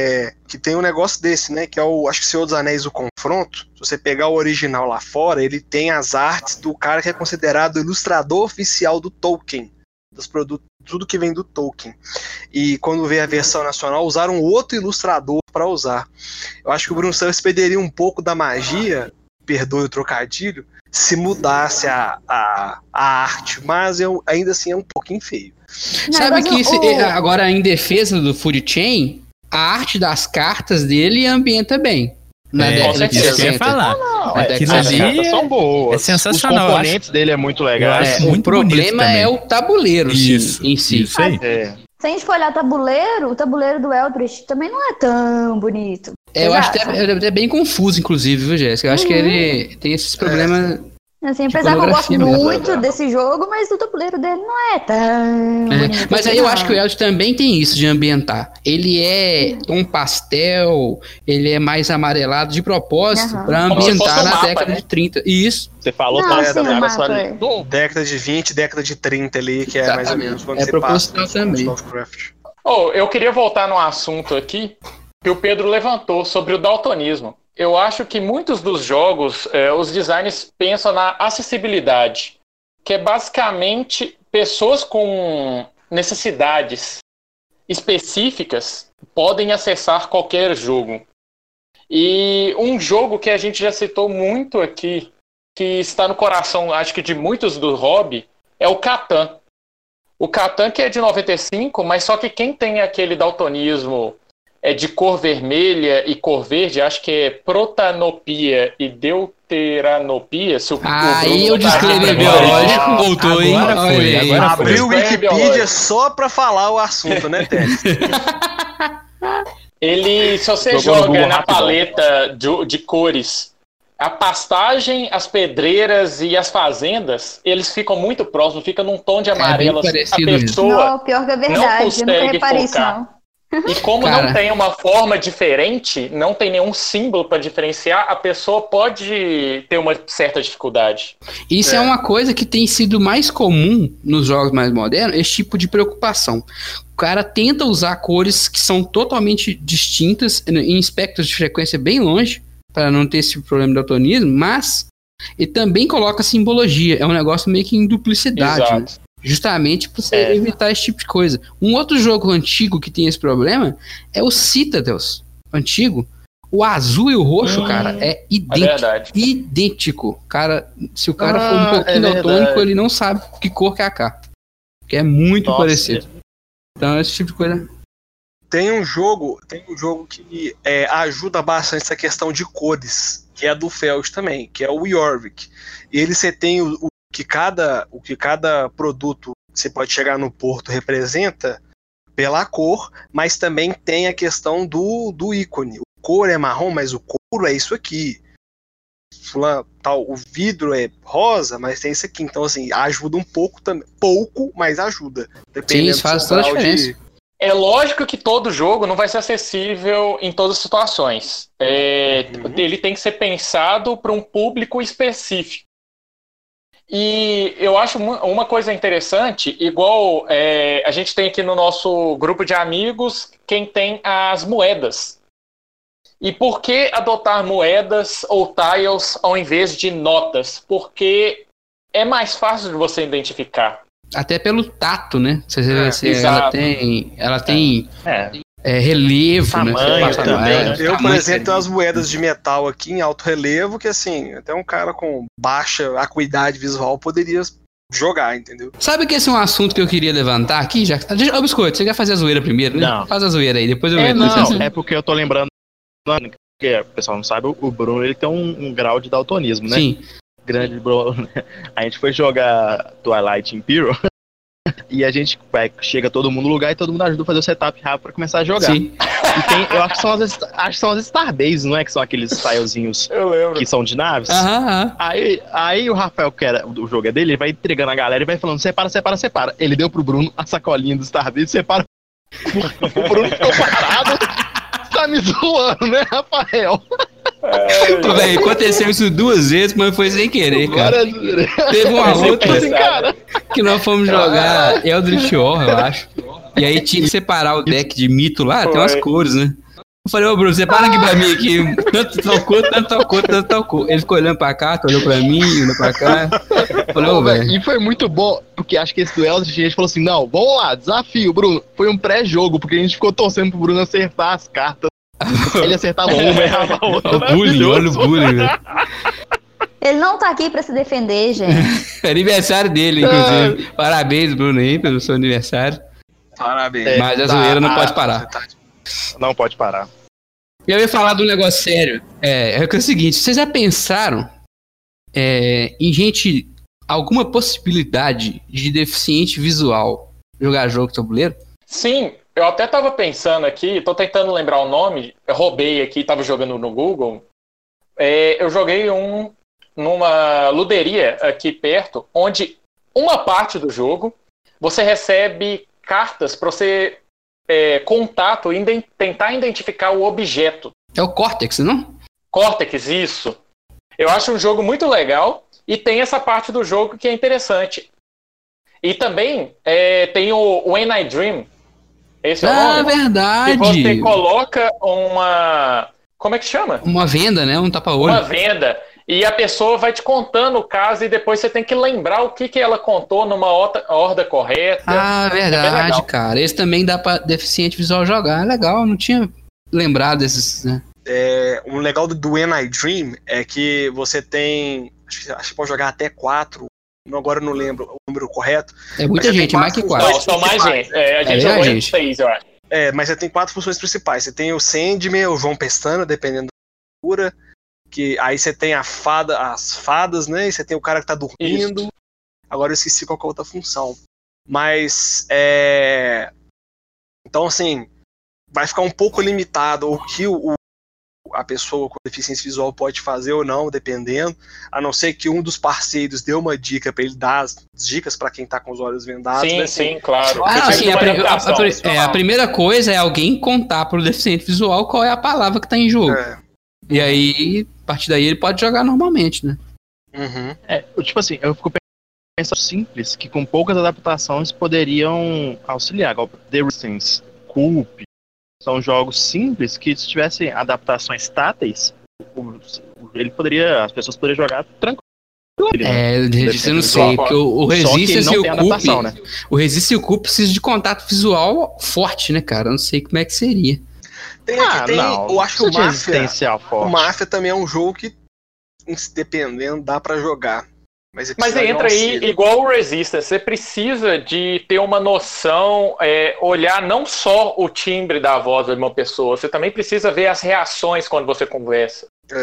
que tem um negócio desse, né? Que é o, acho que Senhor dos Anéis, o Confronto. Se você pegar o original lá fora, ele tem as artes do cara que é considerado o ilustrador oficial do Tolkien. Dos produtos, tudo que vem do Tolkien. E quando veio a versão nacional, usaram outro ilustrador para usar. Eu acho que o Bruno Service perderia um pouco da magia, perdoe o trocadilho, se mudasse a arte, mas ainda assim é um pouquinho feio. Sabe que o- agora, em defesa do Food Chain, a arte das cartas dele ambienta bem. Na década de isso que eu ia 60. falar. Aquilo As ali cartas são boas. é sensacional, Os componentes dele é muito legal. eu acho O muito problema bonito é o tabuleiro sim, Isso, em si. isso aí. Se a gente for olhar o tabuleiro do Eldritch também não é tão bonito. Eu acho que Exato. é bem confuso, inclusive, viu, Jéssica? Eu acho que ele tem esses problemas. Assim, apesar que eu gosto Tipografia mesmo. muito desse jogo, mas o tabuleiro dele não é tão bonito. Mas assim, aí eu não. acho que o Eldritch também tem isso de ambientar. Ele é um pastel, ele é mais amarelado de propósito Aham. pra Como se fosse ambientar um na mapa, década né? de 30. Isso. Você falou Não, também sim, da o gravação mapa, ali. Bom, Década de 20, década de 30 ali, que é mais ou menos quando É você proposital passa também. Lovecraft. Eu queria voltar num assunto aqui que o Pedro levantou sobre o daltonismo. Eu acho que muitos dos jogos, os designers pensam na acessibilidade, que é basicamente pessoas com necessidades específicas podem acessar qualquer jogo. E um jogo que a gente já citou muito aqui, que está no coração, acho que de muitos do hobby, é o Catan. O Catan que é de 95, mas só que quem tem aquele daltonismo de cor vermelha e cor verde, acho que é protanopia e Pteranopia, se o Aí Bruno o disclaimer tá- biológico voltou, hein? Agora foi, Olha aí. agora foi. Abriu o Disclaimer Wikipedia biológico. só pra falar o assunto, né, Tess? Ele, se você Jogou no joga Google na rapidão. paleta de cores, a pastagem, as pedreiras e as fazendas, eles ficam muito próximos, fica num tom de amarelo. bem assim, parecido a mesmo. pessoa Não, pior que é não verdade. Eu nunca consegue reparei isso, focar. não. E como Cara. não tem uma forma diferente, não tem nenhum símbolo para diferenciar, a pessoa pode ter uma certa dificuldade. Isso é uma coisa que tem sido mais comum nos jogos mais modernos, esse tipo de preocupação. O cara tenta usar cores que são totalmente distintas, em espectros de frequência bem longe, para não ter esse problema de daltonismo, mas ele também coloca simbologia. É um negócio meio que em duplicidade, né? Exato. Justamente para você É. evitar esse tipo de coisa. Um outro jogo antigo que tem esse problema é o Citadels, antigo. O azul e o roxo, cara, é É idêntico. verdade. Idêntico. Cara, se o cara for um Ah, pouquinho é daltônico, verdade. ele não sabe que cor que é a carta. Que é muito Nossa, parecido. Então, esse tipo de coisa. Tem um jogo que ajuda bastante essa questão de cores, que é do Feld também, que é o Jorvik. E ele você tem o que cada produto que você pode chegar no porto representa pela cor, mas também tem a questão do ícone. O cor é marrom, mas o couro é isso aqui. O vidro é rosa, mas tem isso aqui. Então, assim, ajuda um pouco também. Pouco, mas ajuda. Dependendo isso faz do toda a grau diferença. É lógico que todo jogo não vai ser acessível em todas as situações. Ele tem que ser pensado para um público específico. E eu acho uma coisa interessante, igual a gente tem aqui no nosso grupo de amigos, quem tem as moedas. E por que adotar moedas ou tiles ao invés de notas? Porque é mais fácil de você identificar. Até pelo tato, né? exato. Ela tem É. relevo, Tamanho né? Você também, passa né? Eu, por tamanho, exemplo, tenho umas moedas de metal aqui em alto relevo que, assim, até um cara com baixa acuidade visual poderia jogar, entendeu? Sabe que esse é um assunto que eu queria levantar aqui? Ô, Biscoito, você quer fazer a zoeira primeiro, né? Não. Faz a zoeira aí, depois eu entro nesse Não, assunto. é porque eu tô lembrando, porque o pessoal não sabe, o Bruno ele tem um grau de daltonismo, né? Sim. Grande Bruno. A gente foi jogar Twilight Imperial e a gente chega todo mundo no lugar e todo mundo ajuda a fazer o setup rápido pra começar a jogar. Sim. E tem, eu acho que são as Starbase, não é? Que são aqueles tilezinhos Eu lembro. que são de naves. Aham. Aí o Rafael, que era o jogo é dele, ele vai entregando a galera e vai falando, separa. Ele deu pro Bruno a sacolinha do Starbase, separa. O Bruno ficou parado. Tá me zoando, né, Rafael? Pô, velho, aconteceu isso 2 vezes, mas foi sem querer, cara. Teve uma outra Assim, cara. que nós fomos jogar Eldritch Horror, eu acho. E aí tinha que separar o deck de mito lá, tem umas cores, né? Eu falei, ô Bruno, separa aqui pra mim aqui. Tanto tal cor. Ele ficou olhando pra cá, olhou pra mim, olhou pra cá. Eu falei, ô, velho. E foi muito bom, porque acho que esse do Eldritch, a gente falou assim, não, vamos lá, desafio, Bruno. Foi um pré-jogo, porque a gente ficou torcendo pro Bruno acertar as cartas. Ele acertava uma, errava a outra. O bullying, olha o bullying, velho. Ele não tá aqui pra se defender, gente. É aniversário dele, inclusive. Parabéns, Bruno, aí, pelo seu aniversário. Parabéns. Mas a zoeira não pode parar. Não pode parar. Eu ia falar de um negócio sério. É o seguinte, vocês já pensaram em gente, alguma possibilidade de deficiente visual jogar jogo de tabuleiro? Sim, eu até tava pensando aqui, tô tentando lembrar o nome, eu roubei aqui, tava jogando no Google. Eu joguei numa luderia aqui perto, onde uma parte do jogo você recebe cartas para você contato e tentar identificar o objeto. É o Cortex, não? Cortex, isso. Eu acho um jogo muito legal e tem essa parte do jogo que é interessante. E também tem o When I Dream. Esse é o nome? Verdade. Que você coloca uma... Como é que chama? Uma venda, né? Um tapa-olho. Uma venda. E a pessoa vai te contando o caso e depois você tem que lembrar o que ela contou numa ordem correta. Ah, bem verdade, legal. cara. Esse também dá pra deficiente visual jogar. Legal, não tinha lembrado desses, né? Um legal do When I Dream é que você tem. Acho que pode jogar até 4. Agora eu não lembro o número correto. É muita Mas gente, tem mais que 4. Não, são mais gente. A gente É jogou em gente. 6, eu acho. Mas você tem 4 funções principais. Você tem o Sandman, o João Pestana, dependendo da altura. Que aí você tem as fadas, né? E você tem o cara que tá dormindo. Isso. Agora eu esqueci qual que é a outra função. Mas, então, assim, vai ficar um pouco limitado o que a pessoa com deficiência visual pode fazer ou não, dependendo. A não ser que um dos parceiros dê uma dica para ele dar as dicas para quem tá com os olhos vendados. Sim, né? sim, claro. Sim, a primeira coisa é alguém contar pro deficiente visual qual é a palavra que tá em jogo. E aí, a partir daí, ele pode jogar normalmente, né? Uhum. Tipo assim, eu fico pensando simples, que com poucas adaptações poderiam auxiliar. Igual The Resistance, Coop, são jogos simples que se tivessem adaptações táteis, as pessoas poderiam jogar tranquilo. Eu não sei, porque o Resistance e o Coop, né? o Resistance e o Coop precisam de contato visual forte, né, cara? Eu não sei como é que seria. Eu acho que o Máfia Máfia também é um jogo que, dependendo, dá pra jogar. Mas entra aí, igual o Resistance, você precisa de ter uma noção, olhar não só o timbre da voz de uma pessoa, você também precisa ver as reações quando você conversa.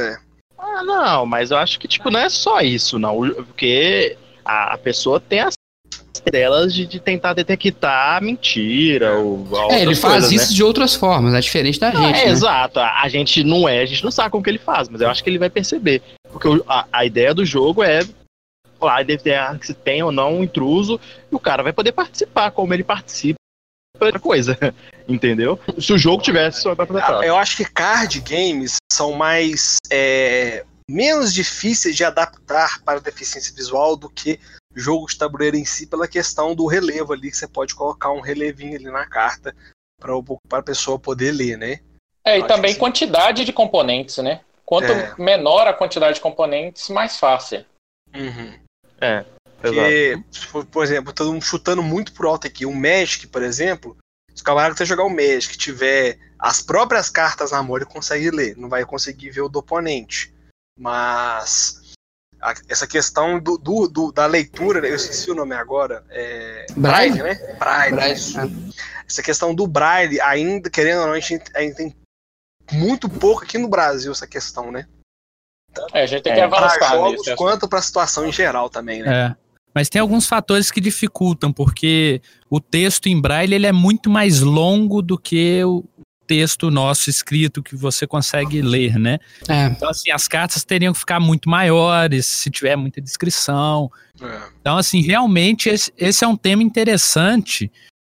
Não, mas eu acho que tipo, não é só isso, não. Porque a pessoa tem as delas de tentar detectar mentira ou ele faz coisas, isso, né? De outras formas, é diferente da gente, né? Exato, a gente não sabe como que ele faz, mas eu acho que ele vai perceber. Porque a ideia do jogo é lá, deve ter que se tem ou não um intruso, e o cara vai poder participar, como ele participa de outra coisa, entendeu? Se o jogo tivesse só pra eu acho que card games são mais menos difíceis de adaptar para a deficiência visual do que jogo de tabuleiro em si, pela questão do relevo ali, que você pode colocar um relevinho ali na carta para a pessoa poder ler, né? E também quantidade de componentes, né? Quanto menor a quantidade de componentes, mais fácil. Uhum. Porque, por exemplo, todo mundo chutando muito pro alto aqui, o Magic, por exemplo, se o camarada que tá jogar o Magic tiver as próprias cartas na mão, ele consegue ler, não vai conseguir ver o do oponente. Mas essa questão da leitura, eu esqueci o nome agora, Braille, né? Braille. Essa questão do Braille, ainda, querendo ou não, a gente ainda tem muito pouco aqui no Brasil essa questão, né? A gente tem que avançar para jogos nisso, quanto para a situação em geral também, né? Mas tem alguns fatores que dificultam, porque o texto em Braille ele é muito mais longo do que o texto nosso escrito que você consegue ler, né? Então, assim, as cartas teriam que ficar muito maiores se tiver muita descrição. Então, assim, realmente esse é um tema interessante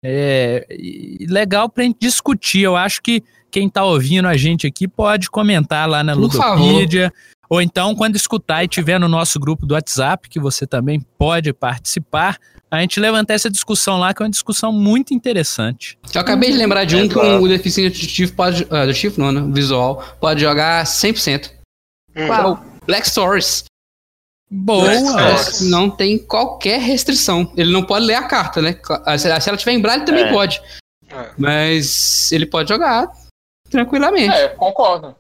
e legal pra gente discutir. Eu acho que quem tá ouvindo a gente aqui pode comentar lá na Ludopedia. Ou então, quando escutar e tiver no nosso grupo do WhatsApp, que você também pode participar, a gente levantar essa discussão lá, que é uma discussão muito interessante. Eu acabei de lembrar de um que o deficiente auditivo pode... visual, pode jogar 100%. Qual? Black Stories. Boa! Não tem qualquer restrição. Ele não pode ler a carta, né? Se ela tiver em Braille, também pode. Mas ele pode jogar tranquilamente. Concordo.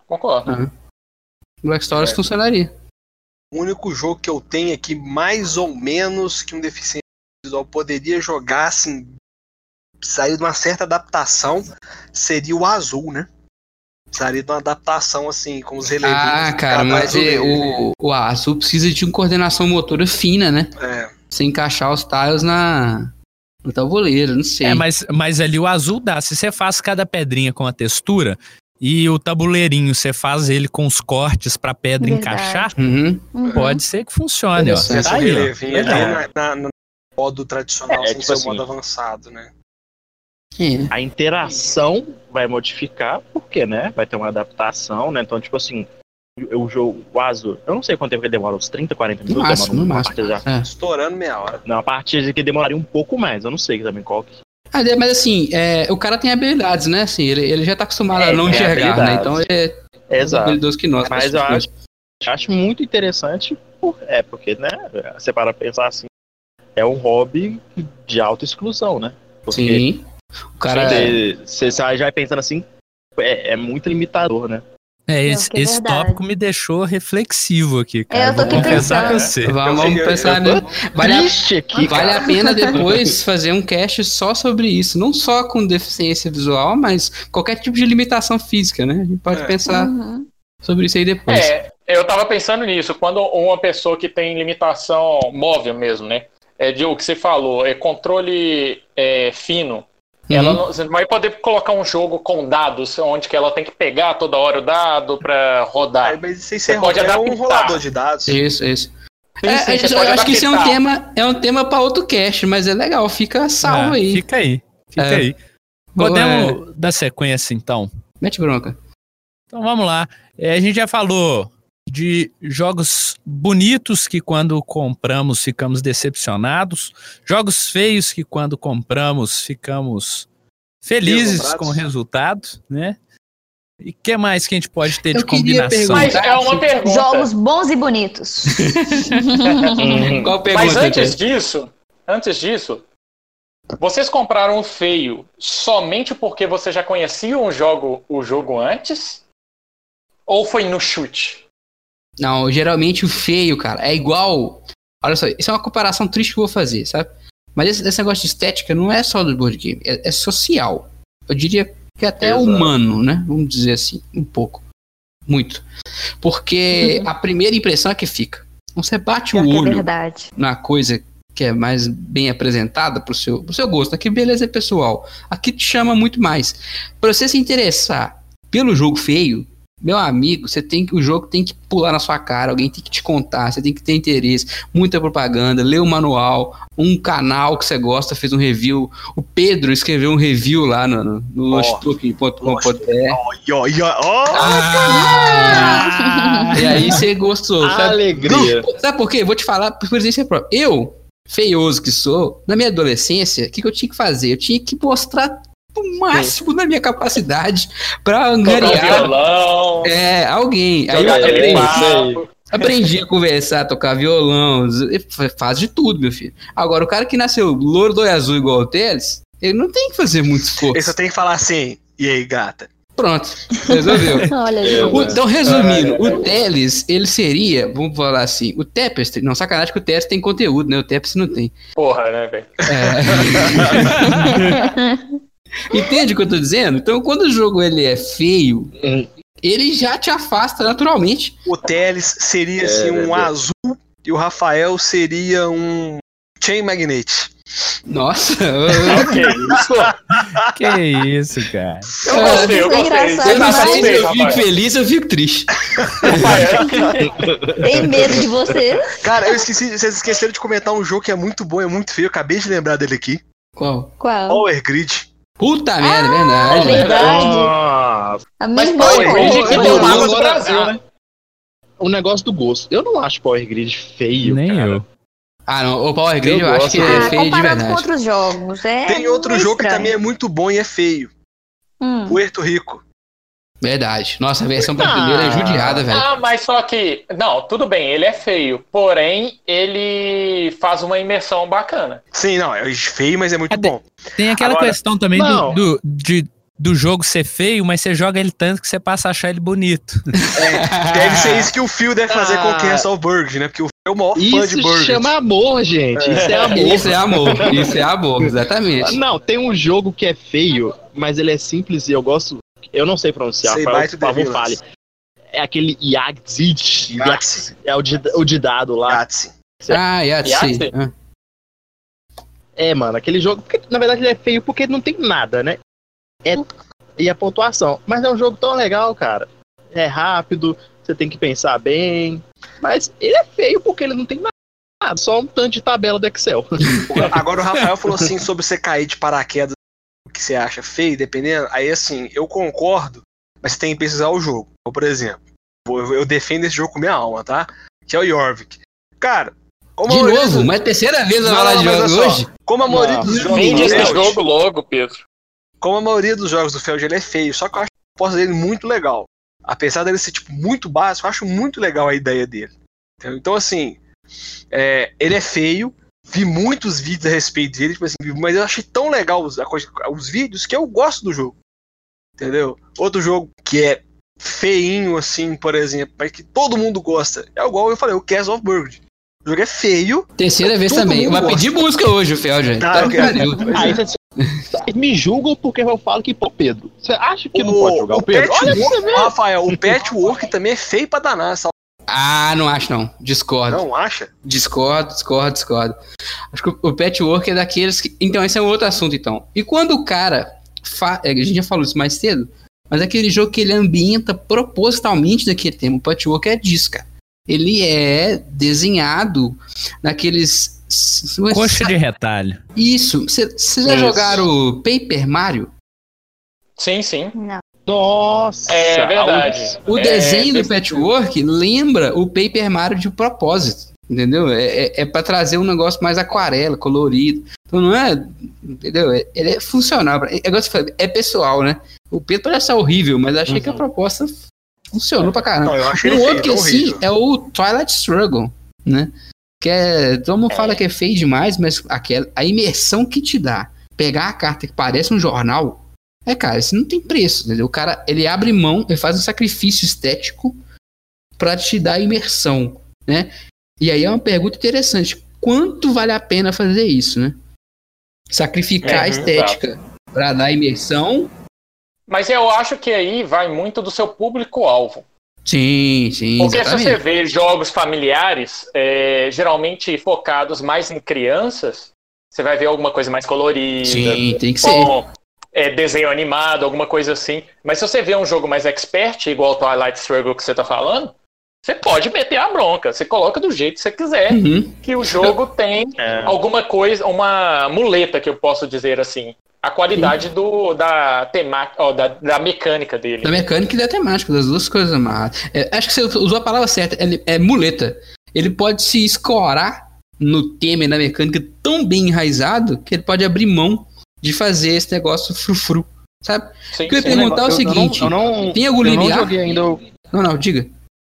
Black Stories funcionaria. O único jogo que eu tenho aqui, mais ou menos, que um deficiente visual poderia jogar, assim, sair de uma certa adaptação, seria o Azul, né? Precisaria de uma adaptação, assim, com os relevinhos. Cara, mas o Azul precisa de uma coordenação motora fina, né? Você encaixar os tiles no tabuleiro, não sei. Mas ali o Azul dá. Se você faz cada pedrinha com a textura... E o tabuleirinho, você faz ele com os cortes pra pedra encaixar, pode ser que funcione. Esse relevinho ali no modo tradicional, sem ser o modo avançado, né? A interação vai modificar, porque, né? Vai ter uma adaptação, né? Então, tipo assim, o Azul, eu não sei quanto tempo que demora, uns 30, 40 minutos. No máximo. Estourando meia hora. Não, a partir que demoraria um pouco mais, eu não sei também qual que... Mas assim, o cara tem habilidades, né? Assim, ele já tá acostumado a não enxergar, né? Então ele é mais habilidoso que nós. Mas eu acho muito interessante, porque, né? Você para pensar assim, é um hobby de autoexclusão, né? Porque sim. O cara... Você já vai pensando assim, é muito limitador, né? Esse tópico me deixou reflexivo aqui, cara. Eu tô aqui confessar com você. Vamos pensar, né? Vale a pena depois fazer um cast só sobre isso. Não só com deficiência visual, mas qualquer tipo de limitação física, né? A gente pode pensar sobre isso aí depois. Eu tava pensando nisso, quando uma pessoa que tem limitação móvel mesmo, né? De o que você falou, controle fino. Ela você não vai poder colocar um jogo com dados, onde que ela tem que pegar toda hora o dado pra rodar. Mas você pode adaptar um rolador de dados. Isso. Sim, Eu acho que isso é um tema para outro cast, mas é legal, fica salvo aí. Fica aí. Podemos dar sequência, então? Mete bronca. Então vamos lá. A gente já falou de jogos bonitos que quando compramos ficamos decepcionados, jogos feios que quando compramos ficamos felizes com o resultado, né? E o que mais que a gente pode ter de combinação? Mas é uma pergunta. Jogos bons e bonitos. Qual pergunta? Mas antes disso, vocês compraram o feio somente porque você já conhecia o jogo antes? Ou foi no chute? Não, geralmente o feio, cara, é igual... Olha só, isso é uma comparação triste que eu vou fazer, sabe? Mas esse negócio de estética não é só do board game, é social. Eu diria que até é humano, né? Vamos dizer assim, um pouco. Muito. Porque a primeira impressão é que fica. Você bate o olho na coisa que é mais bem apresentada pro seu gosto. Aqui, beleza, é pessoal. Aqui te chama muito mais. Pra você se interessar pelo jogo feio, meu amigo, o jogo tem que pular na sua cara, alguém tem que te contar, você tem que ter interesse, muita propaganda, ler o manual, um canal que você gosta fez um review, o Pedro escreveu um review lá no losttoken.com.br. E aí você gostou, sabe? Alegria. Não, sabe por quê? Vou te falar por experiência própria. Eu, feioso que sou, na minha adolescência, o que eu tinha que fazer? Eu tinha que mostrar o máximo da minha capacidade pra angariar alguém. Aí eu aprendi a conversar, tocar violão, faz de tudo, meu filho. Agora, o cara que nasceu louro do olho azul igual o Teles, ele não tem que fazer muito esforço. Ele só tem que falar assim, e aí, gata? Pronto, resolveu. Olha, então, resumindo, o Teles, ele seria, vamos falar assim, o Tapestry, não, sacanagem que o Teles tem conteúdo, né? O Tapestry não tem. Porra, né, velho? Entende o que eu tô dizendo? Então, quando o jogo ele é feio, ele já te afasta naturalmente. O Teles seria assim um azul e o Rafael seria um Chain Magnate. Nossa, que isso, cara. Eu gostei. Eu fico feliz, eu fico triste. Tem medo de você? Cara, vocês esqueceram de comentar um jogo que é muito bom, é muito feio. Eu acabei de lembrar dele aqui. Qual? Power Grid. Puta merda, é verdade. É verdade. A minha irmã água do Brasil, né? O negócio do gosto. Eu não acho Power Grid feio, Nem cara. eu. Ah, não, o Power Grid eu acho que é feio de comparado verdade. com outros jogos. Tem outro jogo que também é muito bom e é feio. Puerto Rico. Verdade. Nossa, a versão brasileira é judiada, velho. Ah, mas só que... Não, tudo bem, ele é feio. Porém, ele faz uma imersão bacana. Sim, não, é feio, mas é muito bom. Tem aquela Agora, questão também do jogo ser feio, mas você joga ele tanto que você passa a achar ele bonito. Deve ser isso que o Phil deve fazer com o Castle Burg, né? Porque o Phil é o maior fã de Burg. Isso chama amor, gente. Isso é amor. Isso é amor, exatamente. Não, tem um jogo que é feio, mas ele é simples e eu gosto. Eu não sei pronunciar, por favor, fale. É aquele Yahtzee. É o de dado lá. Yahtzee. Yahtzee. É, mano, aquele jogo. Porque, na verdade, ele é feio porque não tem nada, né? E a pontuação. Mas é um jogo tão legal, cara. É rápido, você tem que pensar bem. Mas ele é feio porque ele não tem nada. Só um tanto de tabela do Excel. Agora o Rafael falou assim sobre você cair de paraquedas, o que você acha feio, dependendo. Aí assim, eu concordo, mas você tem que pesquisar o jogo. Então, por exemplo, eu defendo esse jogo com minha alma, tá? Que é o Jorvik. Cara, de novo? Mas é a terceira vez eu falar de jogo hoje? Como a maioria dos jogos Vende esse jogo logo, Pedro. Como a maioria dos jogos do Feld, ele é feio, só que eu acho a proposta dele muito legal. Apesar dele ser tipo muito básico, eu acho muito legal a ideia dele. Entendeu? Então assim, ele é feio, vi muitos vídeos a respeito dele, tipo assim, mas eu achei tão legal os vídeos que eu gosto do jogo. Entendeu? Outro jogo que é feinho assim, por exemplo, mas que todo mundo gosta, é igual eu falei, o Castle of Burgundy. O jogo é feio. Terceira vez também. Vai pedir música hoje, o Feld. Tá, aí vocês me julgam porque eu falo que, pô, Pedro, você acha que não pode jogar o Pedro? Olha você, Rafael, o Patchwork também é feio pra danar. Ah, não acho não. Discordo. Não acha? Discordo. Acho que o patchwork é daqueles que... Então, esse é um outro assunto, então. E quando o cara... A gente já falou isso mais cedo, mas aquele jogo que ele ambienta propositalmente daquele tema. O patchwork é disso, cara. Ele é desenhado naqueles... Coxa de retalho. Isso. Vocês já jogaram Paper Mario? Sim, sim. Não. Nossa! É verdade. O desenho do patchwork lembra o Paper Mario de propósito, entendeu? É pra trazer um negócio mais aquarela, colorido. Então não é, entendeu? Ele é funcional. É pessoal, né? O Pedro parece ser horrível, mas achei que a proposta funcionou pra caramba. Não, eu achei Um outro feio, que assim horrível. é o Twilight Struggle, né? Que é, todo mundo fala que é feio demais, mas a imersão que te dá, pegar a carta que parece um jornal, cara, isso não tem preço, entendeu? O cara, ele abre mão, ele faz um sacrifício estético pra te dar imersão, né? E aí é uma pergunta interessante, quanto vale a pena fazer isso, né? Sacrificar a estética pra dar imersão. Mas eu acho que aí vai muito do seu público-alvo. Sim, Porque exatamente. se você vê jogos familiares, geralmente focados mais em crianças, você vai ver alguma coisa mais colorida. Sim, tem que ser. Com desenho animado, alguma coisa assim. Mas se você vê um jogo mais expert, igual o Twilight Struggle que você tá falando, você pode meter a bronca. Você coloca do jeito que você quiser, que o jogo tem alguma coisa, uma muleta, que eu posso dizer assim. A qualidade da temática, da mecânica dele. Da mecânica e da temática, das duas coisas amarradas. Acho que você usou a palavra certa, é muleta. Ele pode se escorar no tema e na mecânica tão bem enraizado que ele pode abrir mão de fazer esse negócio frufru, sabe? Sim, O que eu ia perguntar é o seguinte, tem algum Eu não limiar? joguei ainda. Não, diga.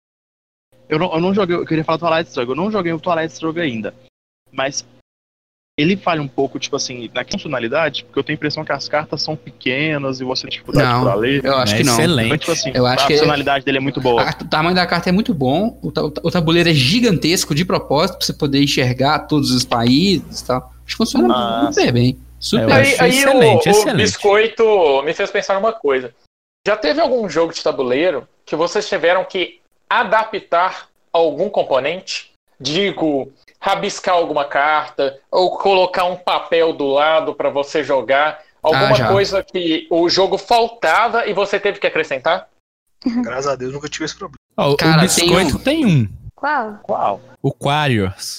Eu não joguei. Eu queria falar do Twilight Struggle. Eu não joguei o Twilight Struggle ainda. Mas ele falha um pouco, tipo assim, na funcionalidade, porque eu tenho a impressão que as cartas são pequenas e você tem dificuldade pra ler. Eu acho que não. Excelente. Então, tipo assim, Eu acho a que funcionalidade dele é muito boa. O tamanho da carta é muito bom, o tabuleiro é gigantesco de propósito pra você poder enxergar todos os países e tal. Acho que funciona super bem. Super Eu bem. acho Aí excelente, o excelente. Biscoito me fez pensar uma coisa. Já teve algum jogo de tabuleiro que vocês tiveram que adaptar algum componente? Digo, rabiscar alguma carta, ou colocar um papel do lado para você jogar, alguma coisa que o jogo faltava e você teve que acrescentar? Graças a Deus nunca tive esse problema. Ó, Cara, o Biscoito tem um. Qual? O Quarios.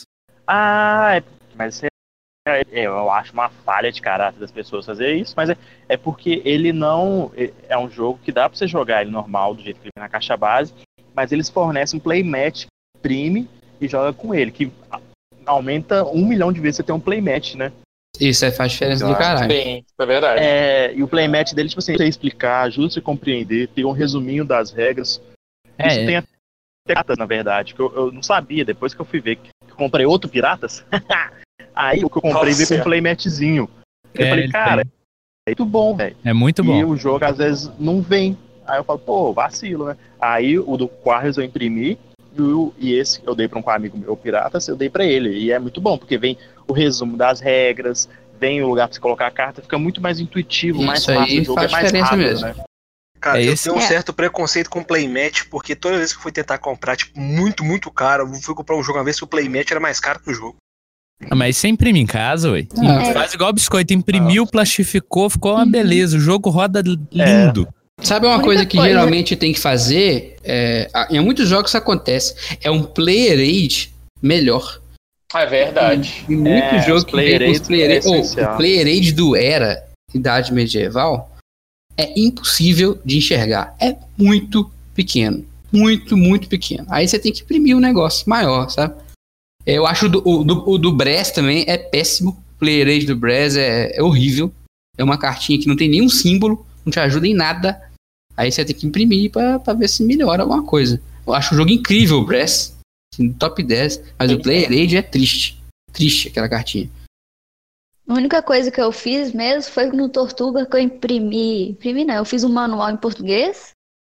Mas eu acho uma falha de caráter das pessoas fazer isso, mas é porque ele não... É um jogo que dá pra você jogar ele normal, do jeito que ele vem na caixa base, mas eles fornecem um playmat, imprime e joga com ele, que aumenta 1 milhão de vezes você ter um playmat, né? Isso aí faz diferença do caralho. Sim, é verdade. E o playmat dele, tipo assim, você explicar, ajuda você a compreender, tem um resuminho das regras. Isso tem até piratas, na verdade, que eu não sabia, depois que eu fui ver que eu comprei outro Piratas, aí o que eu comprei veio com um playmatzinho. Eu falei, cara, é muito bom, velho. É muito bom. E o jogo às vezes não vem. Aí eu falo, pô, vacilo, né? Aí o do Quarles eu imprimi, e esse eu dei pra um amigo meu, Piratas, eu dei pra ele. E é muito bom, porque vem o resumo das regras, vem o lugar pra você colocar a carta, fica muito mais intuitivo, Isso mais fácil, aí o jogo faz é mais diferença rápido, mesmo. né? Cara, É eu esse? tenho um certo preconceito com playmat, porque toda vez que eu fui tentar comprar, tipo, muito caro, eu fui comprar um jogo uma vez que o playmat era mais caro que o jogo. Mas você imprime em casa, ué. Faz igual o Biscoito, imprimiu, plastificou, ficou uma beleza. O jogo roda lindo. Sabe uma coisa que geralmente tem que fazer? Em muitos jogos isso acontece. É um player aid melhor. É verdade. Em muitos jogos que vem com os player aid. essencial. O player aid do Era, Idade Medieval, é impossível de enxergar. É muito pequeno. Muito pequeno. Aí você tem que imprimir um negócio maior, sabe? Eu acho o do Bress também é péssimo. O player aid do Bress é horrível. É uma cartinha que não tem nenhum símbolo, não te ajuda em nada. Aí você tem que imprimir pra ver se melhora alguma coisa. Eu acho o jogo incrível, o Bress. Assim, top 10. Mas o player aid é triste. Triste aquela cartinha. A única coisa que eu fiz mesmo foi no Tortuga que eu imprimi não, eu fiz um manual em português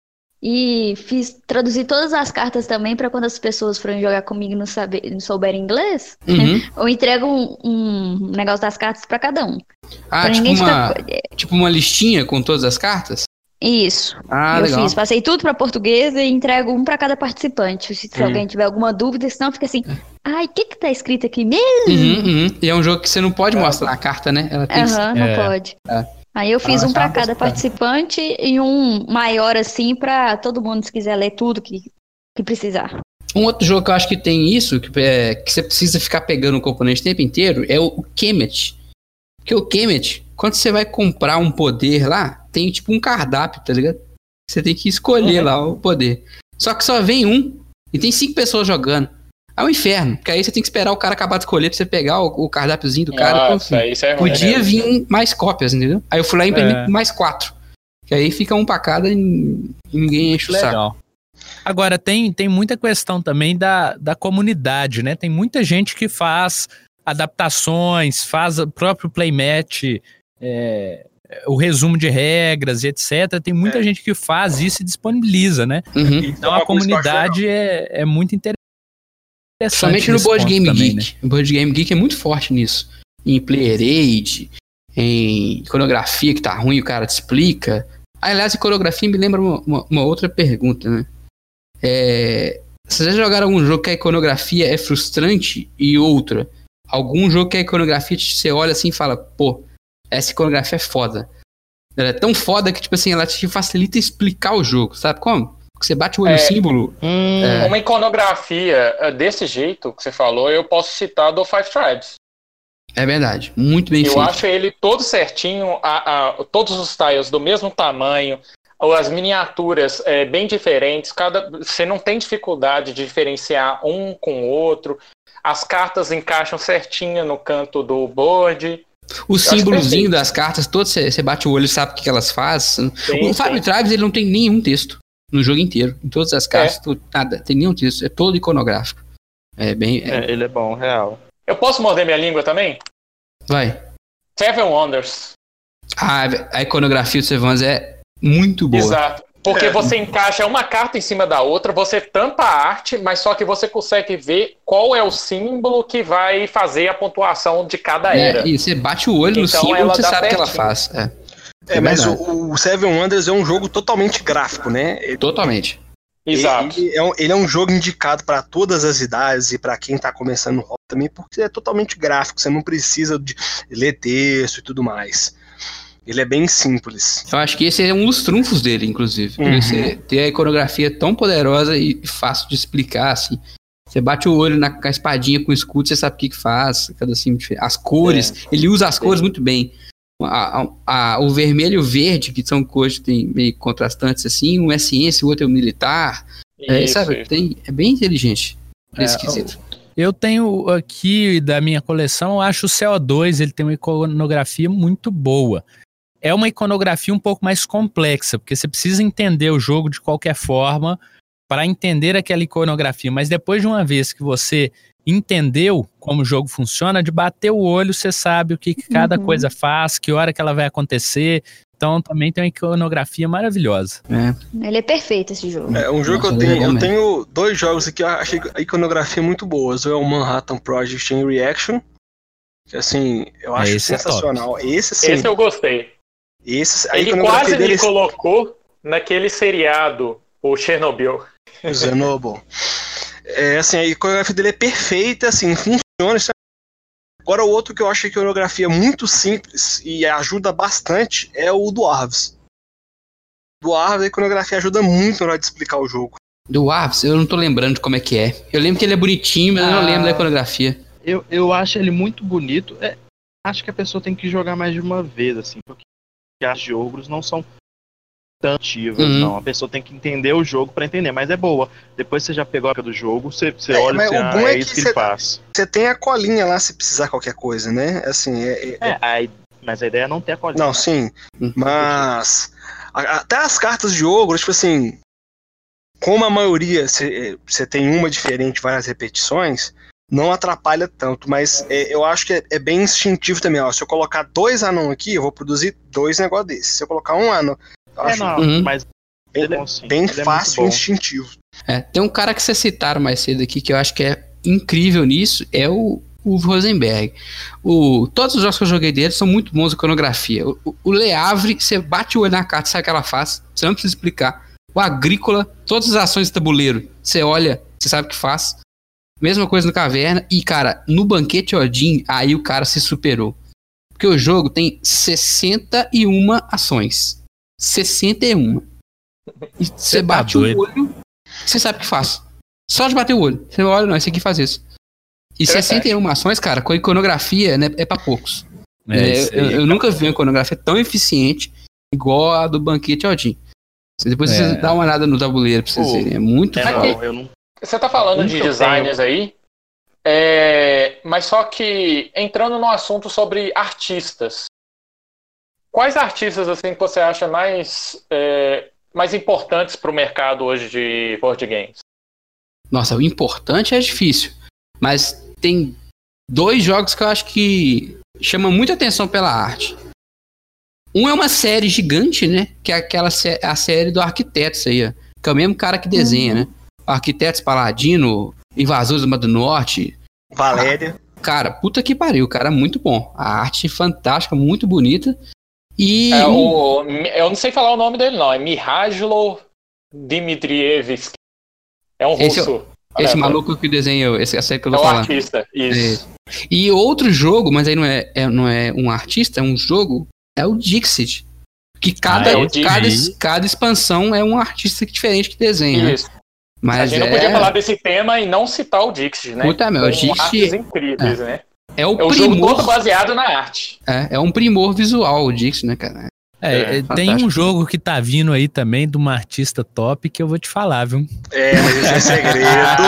e traduzi todas as cartas também para quando as pessoas forem jogar comigo e não souberem inglês, eu entrego um negócio das cartas para cada um. Ah, tipo uma listinha com todas as cartas? Isso. Ah, eu legal. fiz, passei tudo pra português e entrego um pra cada participante. Se alguém tiver alguma dúvida, senão fica assim, ai, o que tá escrito aqui mesmo? E é um jogo que você não pode mostrar a carta, né? Ela tem que ser... Não pode. Aí eu fiz um pra cada participante e um maior assim pra todo mundo, se quiser ler tudo que precisar. Um outro jogo que eu acho que tem isso, que você precisa ficar pegando o componente o tempo inteiro, é o Kemet. Porque o Kemet, quando você vai comprar um poder lá, tem tipo um cardápio, tá ligado? Você tem que escolher lá o poder. Só que só vem um e tem 5 pessoas jogando. É um inferno, porque aí você tem que esperar o cara acabar de escolher pra você pegar o cardápiozinho do cara. Nossa, isso é ruim, podia né? vir mais cópias, entendeu? Aí eu fui lá e imprimi mais 4. Que aí fica um pra cada e ninguém enche o saco. Legal. Agora, tem muita questão também da comunidade, né? Tem muita gente que faz adaptações, faz o próprio playmatch, o resumo de regras e etc. Tem muita gente que faz isso e disponibiliza, né? Então a comunidade é muito interessante. Somente no Board Game Geek. Né? O Board Game Geek é muito forte nisso. Em Player Aid, em iconografia que tá ruim, o cara te explica. Aliás, iconografia me lembra uma outra pergunta, né? Vocês já jogaram algum jogo que a iconografia é frustrante e outra? Algum jogo que a iconografia você olha assim e fala, pô, essa iconografia é foda. Ela é tão foda que, tipo assim, ela te facilita explicar o jogo, sabe como? Porque você bate o olho no símbolo. Uma iconografia desse jeito que você falou, eu posso citar do Five Tribes. É verdade, muito bem feito. Eu acho ele todo certinho, todos os tiles do mesmo tamanho, as miniaturas bem diferentes, você não tem dificuldade de diferenciar um com o outro, as cartas encaixam certinho no canto do board. O símbolozinho das cartas, todos você bate o olho e sabe o que elas fazem. O Five Tribes ele não tem nenhum texto no jogo inteiro, em todas as cartas, nada, tem nenhum texto, é todo iconográfico. Ele é bom, real. Eu posso morder minha língua também? Vai. Seven Wonders. A iconografia do Seven Wonders é muito boa. Exato. Porque você encaixa uma carta em cima da outra, você tampa a arte, mas só que você consegue ver qual é o símbolo que vai fazer a pontuação de cada era. E você bate o olho no símbolo e você sabe o que ela faz. Mas o Seven Wonders é um jogo totalmente gráfico, né? Totalmente. Exato. Ele é um jogo indicado para todas as idades e para quem tá começando o rol também, porque é totalmente gráfico, você não precisa de ler texto e tudo mais. Ele é bem simples. Eu acho que esse é um dos trunfos dele, inclusive. Você ter a iconografia tão poderosa e fácil de explicar, assim. Você bate o olho com a espadinha com o escudo, você sabe o que faz, cada símbolo diferente. As cores, ele usa as cores muito bem. O vermelho e o verde, que são cores que tem meio contrastantes assim, um é ciência, o outro é o militar. Sabe? É bem inteligente. Esquisito. Eu tenho aqui da minha coleção, eu acho o CO2, ele tem uma iconografia muito boa. É uma iconografia um pouco mais complexa, porque você precisa entender o jogo de qualquer forma para entender aquela iconografia, mas depois de uma vez que você entendeu como o jogo funciona, de bater o olho, você sabe o que cada coisa faz, que hora que ela vai acontecer. Então também tem uma iconografia maravilhosa. Ele é perfeito, esse jogo. É um jogo que eu tenho 2 jogos aqui, eu achei a iconografia muito boa. Um é o Manhattan Project Chain Reaction, que assim, eu acho sensacional. Esse eu gostei. Ele quase me colocou naquele seriado, o Chernobyl. O Chernobyl. Assim, a iconografia dele é perfeita, assim, funciona. Agora, o outro que eu acho que a iconografia é muito simples e ajuda bastante é o Dwarves. Dwarves, a iconografia ajuda muito na hora de explicar o jogo. Dwarves, eu não tô lembrando de como é que é. Eu lembro que ele é bonitinho, mas eu não lembro da iconografia. Eu acho ele muito bonito. Acho que a pessoa tem que jogar mais de uma vez, assim, porque as de ogros não são tão ativas, não. A pessoa tem que entender o jogo pra entender, mas é boa. Depois você já pegou a do jogo, você olha e você, é isso que ele faz. Você tem a colinha lá se precisar qualquer coisa, né? Assim, mas a ideia é não ter a colinha. Não, sim. Mas até as cartas de ogro, tipo assim, como a maioria você tem uma diferente, várias repetições, não atrapalha tanto, mas eu acho que é bem instintivo também. Ó, se eu colocar 2 anão aqui, eu vou produzir 2 negócios desses. Se eu colocar um anão, eu acho mas bem fácil e instintivo. Tem um cara que vocês citaram mais cedo aqui, que eu acho que é incrível nisso, é o o Rosenberg. Todos os jogos que eu joguei dele são muito bons em iconografia. O Le Havre, você bate o olho na carta, sabe o que ela faz, você não precisa explicar. O Agrícola, todas as ações de tabuleiro, você olha, você sabe o que faz. Mesma coisa no Caverna. E, cara, no Banquete Odin, aí o cara se superou. Porque o jogo tem 61 ações. 61. E você bate o olho, você sabe o que faz. Só de bater o olho. Você olha, não, esse aqui faz isso. E 61 ações, cara, com iconografia, né, é pra poucos. Eu nunca vi uma iconografia tão eficiente igual a do Banquete Odin. Depois você dá uma olhada no tabuleiro pra vocês verem. É muito bom. Você tá falando de designers aí, mas só que entrando no assunto sobre artistas. Quais artistas assim que você acha mais importantes pro mercado hoje de board games? Nossa, o importante é difícil. Mas tem 2 jogos que eu acho que chamam muita atenção pela arte. Um é uma série gigante, né? Que é a série do Arquitetos aí, ó. Que é o mesmo cara que desenha, né? Arquitetos, Paladino, Invasores do Mar do Norte. Valéria. Cara, puta que pariu, cara, muito bom. A arte fantástica, muito bonita. E... eu não sei falar o nome dele, não. É Mihailo Dmitrievski. É um russo. Esse maluco que desenha essa série que eu tô falando. É um artista, isso. E outro jogo, mas aí não é um artista, é um jogo, é o Dixit. Que cada expansão é um artista diferente que desenha. Isso. Mas a gente não podia falar desse tema e não citar o Dixit, né? Puta, meu, o Dixit... artes incríveis, né? É o primor... jogo todo baseado na arte. É um primor visual o Dixit, né, cara? Tem um jogo que tá vindo aí também de uma artista top que eu vou te falar, viu? Mas esse é segredo.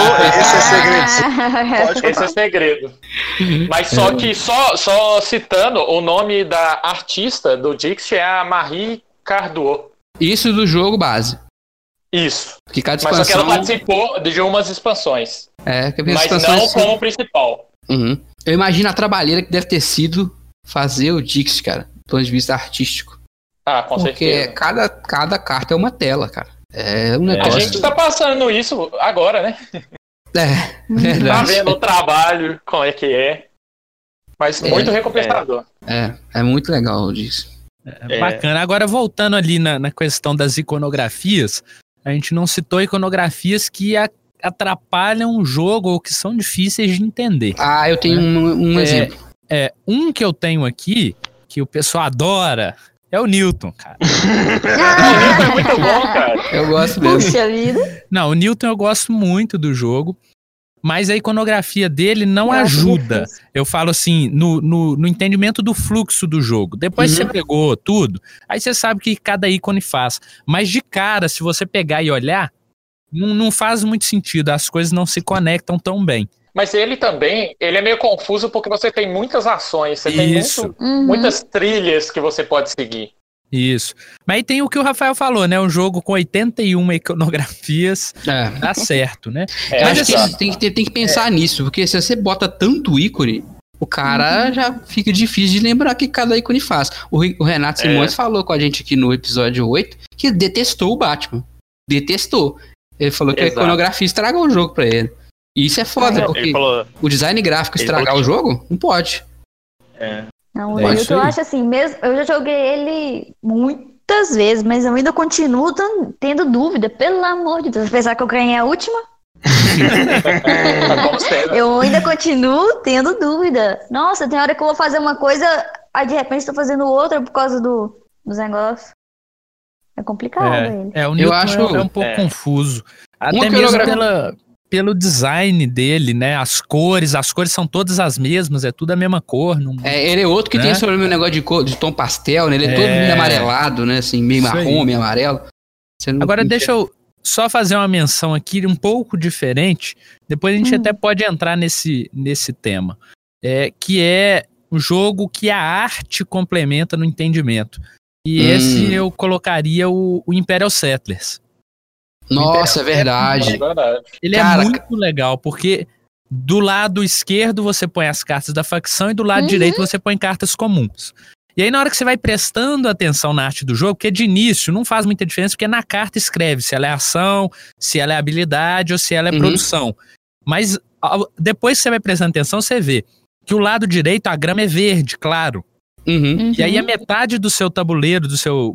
Esse é segredo. Mas só que, só citando, o nome da artista do Dixit é a Marie Carduot. Isso do jogo base. Isso. Que cada expansão... Mas só que ela participou de umas expansões. Mas não como principal. Uhum. Eu imagino a trabalheira que deve ter sido fazer o Dixit, cara, do ponto de vista artístico. Com certeza. Porque cada carta é uma tela, cara. É um negócio... A gente tá passando isso agora, né? Verdade. Tá vendo o trabalho, como é que é. Mas muito recompensador. É muito legal disso. Bacana. Agora, voltando ali na questão das iconografias, a gente não citou iconografias que atrapalham o jogo ou que são difíceis de entender. Eu tenho um exemplo. Um que eu tenho aqui, que o pessoal adora... É o Newton, cara. O Newton é muito bom, cara. Eu gosto mesmo. Puxa vida. Não, o Newton eu gosto muito do jogo, mas a iconografia dele não ajuda. Eu falo assim, no entendimento do fluxo do jogo. Depois você pegou tudo, aí você sabe o que cada ícone faz. Mas de cara, se você pegar e olhar, não faz muito sentido. As coisas não se conectam tão bem. Mas ele é meio confuso porque você tem muitas ações, você tem muitas trilhas que você pode seguir. Isso. Mas aí tem o que o Rafael falou, né? Um jogo com 81 iconografias, dá certo, né? Eu acho que tem que pensar nisso, porque se você bota tanto ícone, o cara já fica difícil de lembrar o que cada ícone faz. O Renato Simões falou com a gente aqui no episódio 8 que detestou o Batman. Detestou. Ele falou que a iconografia estragou o jogo pra ele. E isso é foda, porque o design gráfico estragar o jogo, não pode. Não, o Newton, eu acho assim, mesmo, eu já joguei ele muitas vezes, mas eu ainda continuo tendo dúvida, pelo amor de Deus. Apesar que eu ganhei a última, eu ainda continuo tendo dúvida. Nossa, tem hora que eu vou fazer uma coisa, aí de repente estou fazendo outra por causa dos negócios. É complicado ele. O Newton é um pouco confuso. Até mesmo pelo design dele, né? As cores são todas as mesmas, é tudo a mesma cor. Ele é outro que tem sobre o meu negócio de cor, de tom pastel, né? Ele é todo meio amarelado, né? Assim, meio marrom, meio amarelo. Agora deixa eu só fazer uma menção aqui um pouco diferente, depois a gente até pode entrar nesse tema, que é um jogo que a arte complementa no entendimento. E esse eu colocaria o Imperial Settlers. Nossa, é verdade. Ele é muito legal, porque do lado esquerdo você põe as cartas da facção e do lado direito você põe cartas comuns. E aí na hora que você vai prestando atenção na arte do jogo, porque de início não faz muita diferença, porque na carta escreve se ela é ação, se ela é habilidade ou se ela é produção. Mas depois que você vai prestando atenção, você vê que o lado direito, a grama é verde, claro. Uhum. E aí a metade do seu tabuleiro, do seu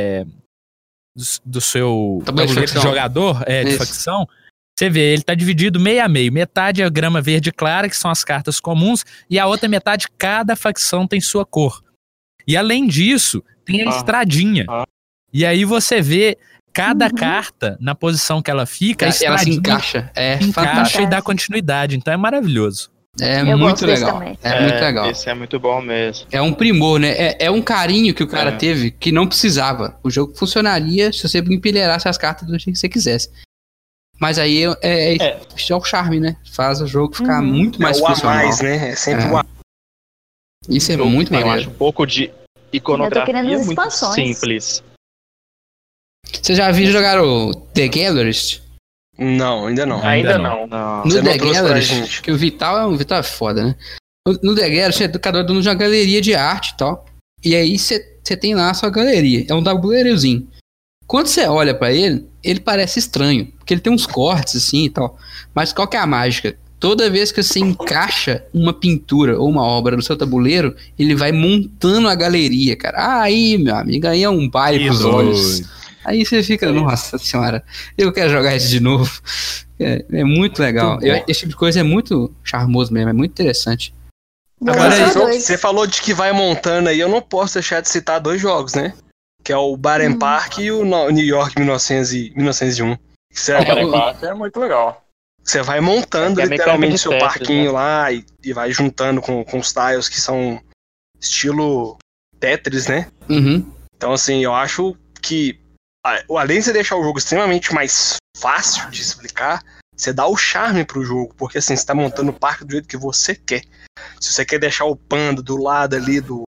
tabuleiro de jogador, de facção, você vê, ele tá dividido meio a meio. Metade é a grama verde clara, que são as cartas comuns, e a outra metade, cada facção tem sua cor. E além disso, tem a estradinha. E aí você vê cada carta na posição que ela fica, ela se encaixa. Encaixa e dá continuidade. Então é maravilhoso. É Eu muito gosto desse legal. também. É muito legal. Esse é muito bom mesmo. É um primor, né? É um carinho que o cara teve que não precisava. O jogo funcionaria se você empilhasse as cartas do jeito que você quisesse. Mas aí é o charme, né? Faz o jogo ficar muito mais funcional. É o a mais, né? É sempre o a. Isso é muito Eu maneiro. acho um pouco de iconografia querendo as muito expansões. simples. Você já viu jogar o The Gallerist? Não, ainda não. Ainda não. Não. No Você não The trouxe pra Gallerist, gente. que o Vital é foda, né? No The Gallerist, cada um dono de uma galeria de arte e tal. E aí você tem lá a sua galeria. É um tabuleirozinho. Quando você olha pra ele, ele parece estranho. Porque ele tem uns cortes assim e tal. Mas qual que é a mágica? Toda vez que você encaixa uma pintura ou uma obra no seu tabuleiro, ele vai montando a galeria, cara. Aí, meu amigo, aí é um baile pros olhos. Aí você fica, nossa senhora, eu quero jogar isso de novo. É muito legal. Esse tipo de coisa é muito charmoso mesmo, é muito interessante. Agora, você falou de que vai montando aí, eu não posso deixar de citar 2 jogos, né? Que é o Baren Park e o New York 1901. O Baren Park é muito legal. Você vai montando literalmente seu Tetris, parquinho né? lá e vai juntando com os tiles que são estilo Tetris, né? Uhum. Então, assim, eu acho que além de você deixar o jogo extremamente mais fácil de explicar, você dá o charme pro jogo, porque assim, você tá montando o parque do jeito que você quer. Se você quer deixar o panda do lado ali do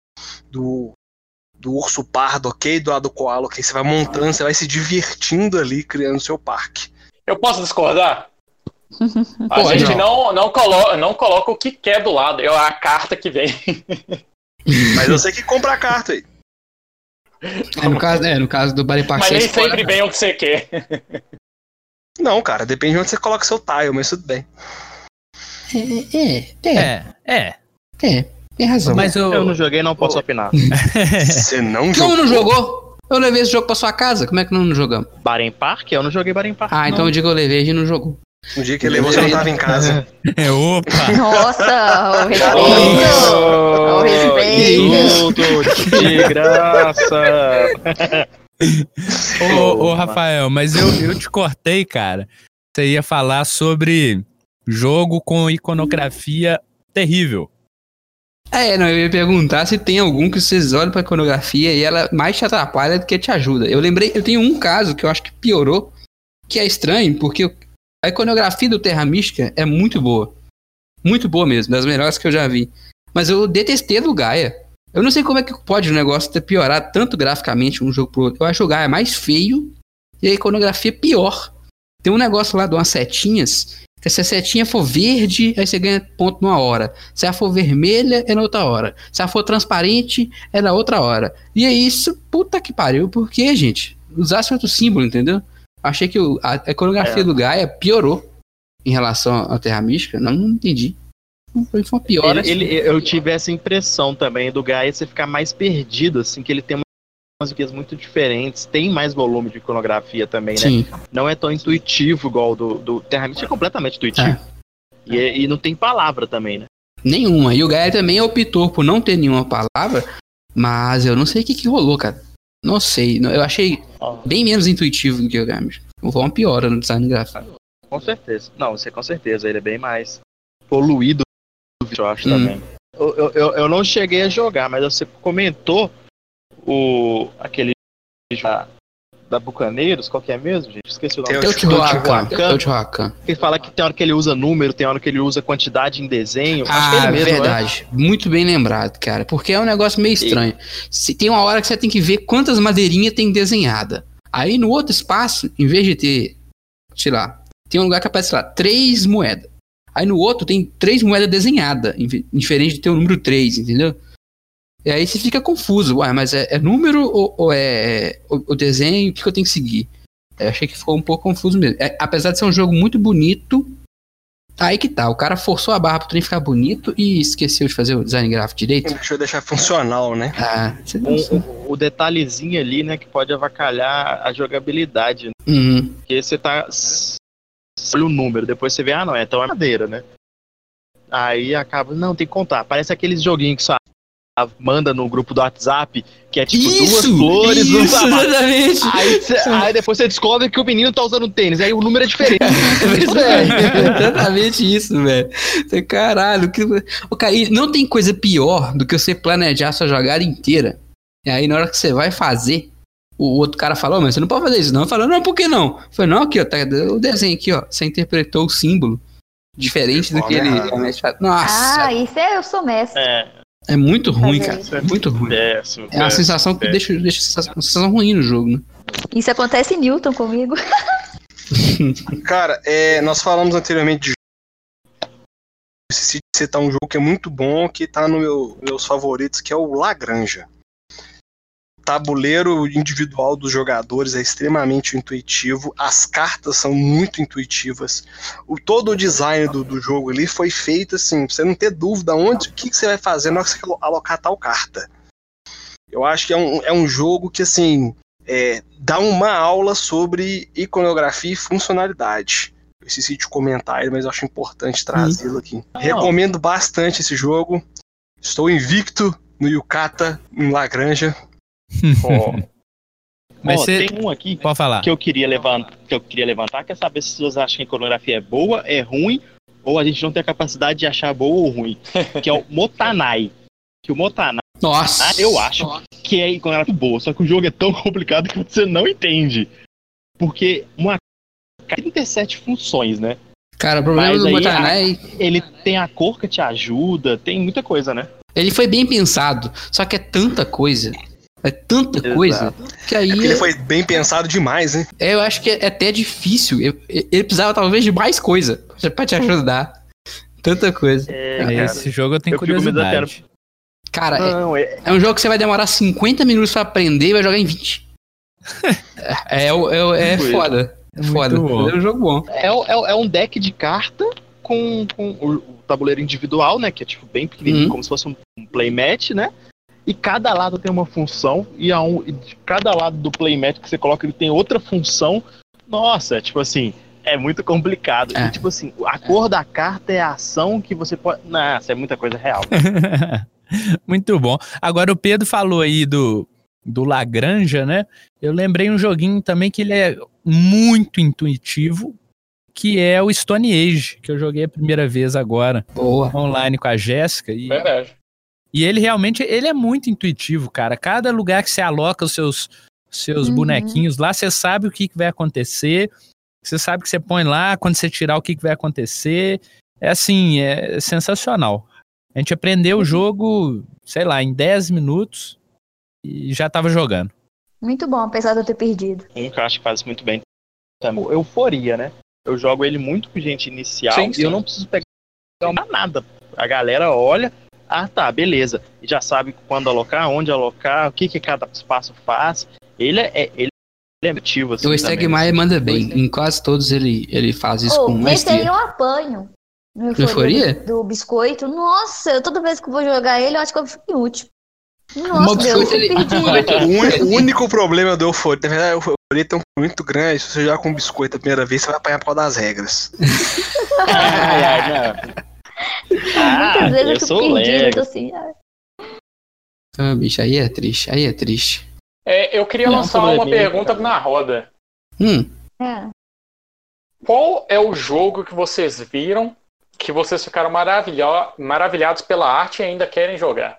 urso pardo, ok? Do lado do koala, ok? Você vai montando, você vai se divertindo ali, criando seu parque. Eu posso discordar? A gente não coloca o que quer do lado, é a carta que vem. Mas eu sei que compra a carta aí. No caso do Baren Park, Mas você nem escolhe. sempre vem o que você quer. Não, cara, depende de onde você coloca seu tile, mas tudo bem. Tem razão. Mas Eu não joguei, não posso opinar. Você não jogou? Como não jogou? Eu levei esse jogo pra sua casa, como é que não jogamos? Baren Park? Eu não joguei Baren Park. Ah, então o dia que eu levei, a gente não jogou. No dia que ele levou, você não tava em casa. Opa! Nossa, o respeito! O respeito! Insulto de graça! Ô, Rafael, mas eu te cortei, cara. Você ia falar sobre jogo com iconografia terrível. Eu ia perguntar se tem algum que vocês olham pra iconografia e ela mais te atrapalha do que te ajuda. Eu tenho um caso que eu acho que piorou, que é estranho, porque a iconografia do Terra Mística é muito boa. Muito boa mesmo, das melhores que eu já vi. Mas eu detestei do Gaia. Eu não sei como é que pode o negócio ter piorado tanto graficamente um jogo pro outro. Eu acho o Gaia mais feio e a iconografia pior. Tem um negócio lá de umas setinhas, que se a setinha for verde, aí você ganha ponto numa hora. Se ela for vermelha, é na outra hora. Se ela for transparente, é na outra hora. E é isso, puta que pariu. Por quê, gente? Usasse outro símbolo, entendeu? Achei que a iconografia do Gaia piorou em relação à Terra Mística. Não entendi. Foi uma pior. Eu tive essa impressão também do Gaia você ficar mais perdido, assim, que ele tem umas guias muito diferentes, tem mais volume de iconografia também, Sim. né? Não é tão intuitivo igual do Terra Mística, é completamente intuitivo. E não tem palavra também, né? Nenhuma. E o Gaia também optou por não ter nenhuma palavra, mas eu não sei o que rolou, cara. Não sei. Eu achei bem menos intuitivo do que o Gaia Mística. Foi uma piora no design gráfico. Com certeza. Não, você com certeza. Ele é bem mais poluído, eu acho, também. Eu não cheguei a jogar, mas você comentou aquele da Bucaneiros, qual que é mesmo, gente? Esqueci o nome. Teotihuacan. Ele fala que tem hora que ele usa número, tem hora que ele usa quantidade em desenho. Acho que é ele mesmo, verdade. Né? Muito bem lembrado, cara. Porque é um negócio meio estranho. Tem uma hora que você tem que ver quantas madeirinhas tem desenhada. Aí no outro espaço, em vez de ter, sei lá, tem um lugar que aparece lá, 3 moedas. Aí no outro tem 3 moedas desenhadas, diferente de ter o número 3, entendeu? E aí você fica confuso. Ué, mas é número ou é o desenho? O que eu tenho que seguir? Eu achei que ficou um pouco confuso mesmo. Apesar de ser um jogo muito bonito, Aí que tá, o cara forçou a barra pro trem ficar bonito e esqueceu de fazer o design gráfico direito. Deixa eu deixar funcional, né? Ah, você não sabe. O detalhezinho ali, né, que pode avacalhar a jogabilidade. Né? Uhum. Porque você tá. Olha o número, depois você vê, não, então é madeira, né? Aí acaba, não, tem que contar. Parece aqueles joguinhos que só manda no grupo do WhatsApp, que é tipo duas flores, um sapato. Exatamente. Aí depois você descobre que o menino tá usando tênis, aí o número é diferente. Pois é, exatamente isso, velho. Caralho, cara, e não tem coisa pior do que você planejar sua jogada inteira. E aí na hora que você vai fazer, o outro cara falou, mas você não pode fazer isso não. Eu falei, não, por que não? Eu falei, não, aqui ó, tá o desenho aqui, ó. Você interpretou o símbolo diferente do que ele... Nossa. Isso eu sou mestre. É muito ruim, Fazer cara. isso. É muito ruim. É uma sensação que deixa uma sensação ruim no jogo, né? Isso acontece em Newton comigo. Cara, nós falamos anteriormente de esse citar um jogo que é muito bom, que tá nos meus favoritos, que é o La Granja. O tabuleiro individual dos jogadores é extremamente intuitivo, as cartas são muito intuitivas, todo o design do jogo ali foi feito assim, pra você não ter dúvida o que você vai fazer na hora que você alocar tal carta. Eu acho que é um jogo que assim, dá uma aula sobre iconografia e funcionalidade. Eu esqueci de comentar ele, mas eu acho importante trazê-lo aqui. Recomendo bastante esse jogo. Estou invicto no Yukata, em La Granja. Mas tem um aqui pode falar. que eu queria levantar, quer saber se as pessoas acham que a iconografia é boa, é ruim, ou a gente não tem a capacidade de achar boa ou ruim. Que é o Motanai. Que o Motanai, Nossa! eu acho que é iconografia boa, só que o jogo é tão complicado que você não entende. Porque uma 37 funções, né? Cara, o problema do Motanai... Ele tem a cor que te ajuda, tem muita coisa, né? Ele foi bem pensado, só que é tanta coisa. É tanta coisa que aí... Porque ele foi bem pensado demais, né? Eu acho que é até difícil. Ele precisava talvez de mais coisa pra te ajudar. Tanta coisa. Esse jogo eu tenho curiosidade. Cara, é um jogo que você vai demorar 50 minutos pra aprender e vai jogar em 20. É foda. É foda. É um jogo bom. É um deck de carta com o tabuleiro individual, né? Que é tipo bem pequenininho, como se fosse um playmat, né? E cada lado tem uma função, e de cada lado do playmat que você coloca, ele tem outra função. Nossa, tipo assim, é muito complicado. E, tipo assim, a cor da carta é a ação que você pode... Nossa, é muita coisa real. Muito bom. Agora o Pedro falou aí do La Granja, né? Eu lembrei um joguinho também que ele é muito intuitivo, que é o Stone Age, que eu joguei a primeira vez agora. Boa. Online com a Jéssica. Verdade. E ele realmente, ele é muito intuitivo, cara. Cada lugar que você aloca os seus bonequinhos lá, você sabe o que vai acontecer. Você sabe que você põe lá, quando você tirar o que vai acontecer. É assim, é sensacional. A gente aprendeu o jogo, sei lá, em 10 minutos e já tava jogando. Muito bom, apesar de eu ter perdido. Um que eu acho que faz muito bem também. Euforia, né? Eu jogo ele muito com gente inicial e eu não preciso pegar nada. A galera olha... tá, beleza. E já sabe quando alocar, onde alocar, o que cada espaço faz. Ele é ativo, assim. O Stegmaier manda bem. Em quase todos ele faz isso com esse aí eu apanho. No Euforia? Do biscoito. Nossa, toda vez que eu vou jogar ele, eu acho que eu fico inútil. Nossa, Deus, eu perdi. O único problema do Euforia, na verdade, o Euforia é tão muito grande, se você jogar com biscoito a primeira vez, você vai apanhar por causa das regras. Muitas vezes eu fico perdido, eu tô assim. Bicho, aí é triste. Eu queria lançar uma pergunta na roda. Qual é o jogo que vocês viram que vocês ficaram maravilhados pela arte e ainda querem jogar?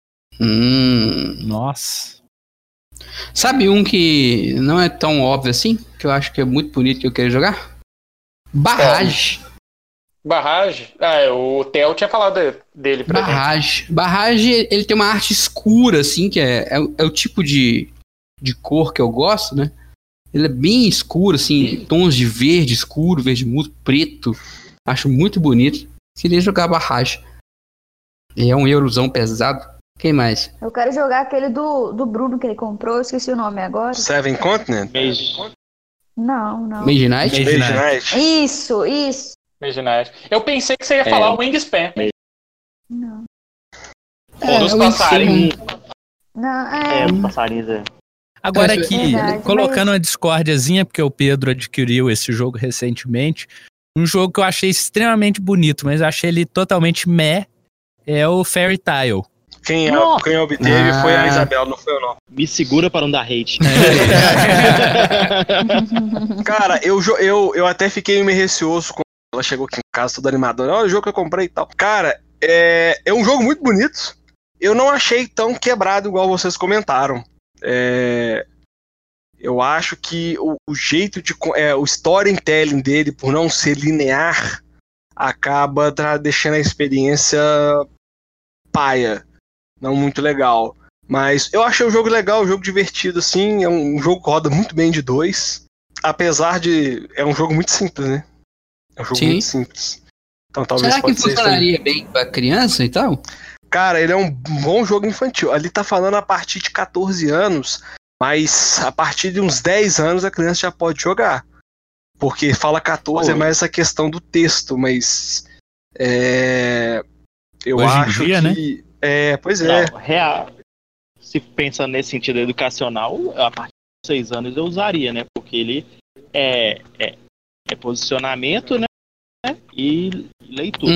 Nossa. Sabe um que não é tão óbvio assim, que eu acho que é muito bonito que eu quero jogar? Barrage. Barrage? O Theo tinha falado dele pra gente. Barrage, ele tem uma arte escura, assim, que é o tipo de cor que eu gosto, né? Ele é bem escuro, assim, tons de verde escuro, verde muito, preto. Acho muito bonito. Queria jogar Barrage. É um eurozão pesado. Quem mais? Eu quero jogar aquele do Bruno que ele comprou, eu esqueci o nome agora. Seven Continent? Não. Mage Knight? Isso. Imaginário. Eu pensei que você ia falar o Wingspan. Não. Ou dos passarinhos. Não, Os passarinhos. Agora aqui, Verdade, colocando uma discórdiazinha, porque o Pedro adquiriu esse jogo recentemente, um jogo que eu achei extremamente bonito, mas eu achei ele totalmente meh, é o Fairy Tail. Quem obteve foi a Isabel, não foi eu não. Me segura para não dar hate. Cara, eu até fiquei meio receoso quando ela chegou aqui em casa toda animadora. Olha o jogo que eu comprei e tal. Cara, é um jogo muito bonito. Eu não achei tão quebrado igual vocês comentaram. Eu acho que o jeito de... o storytelling dele, por não ser linear, acaba deixando a experiência paia. Não muito legal. Mas eu achei o jogo legal, um jogo divertido, assim. É um jogo que roda muito bem de 2. Apesar de... É um jogo muito simples, né? É um jogo muito simples. Então talvez será que funcionaria bem pra criança e tal? Cara, ele é um bom jogo infantil. Ali tá falando a partir de 14 anos, mas a partir de uns 10 anos a criança já pode jogar. Porque fala 14 é mais essa questão do texto, mas... eu hoje acho em dia, que... né? Pois é. Não, real. Se pensa nesse sentido educacional, a partir de 6 anos eu usaria, né? Porque ele é posicionamento, né? E leitura.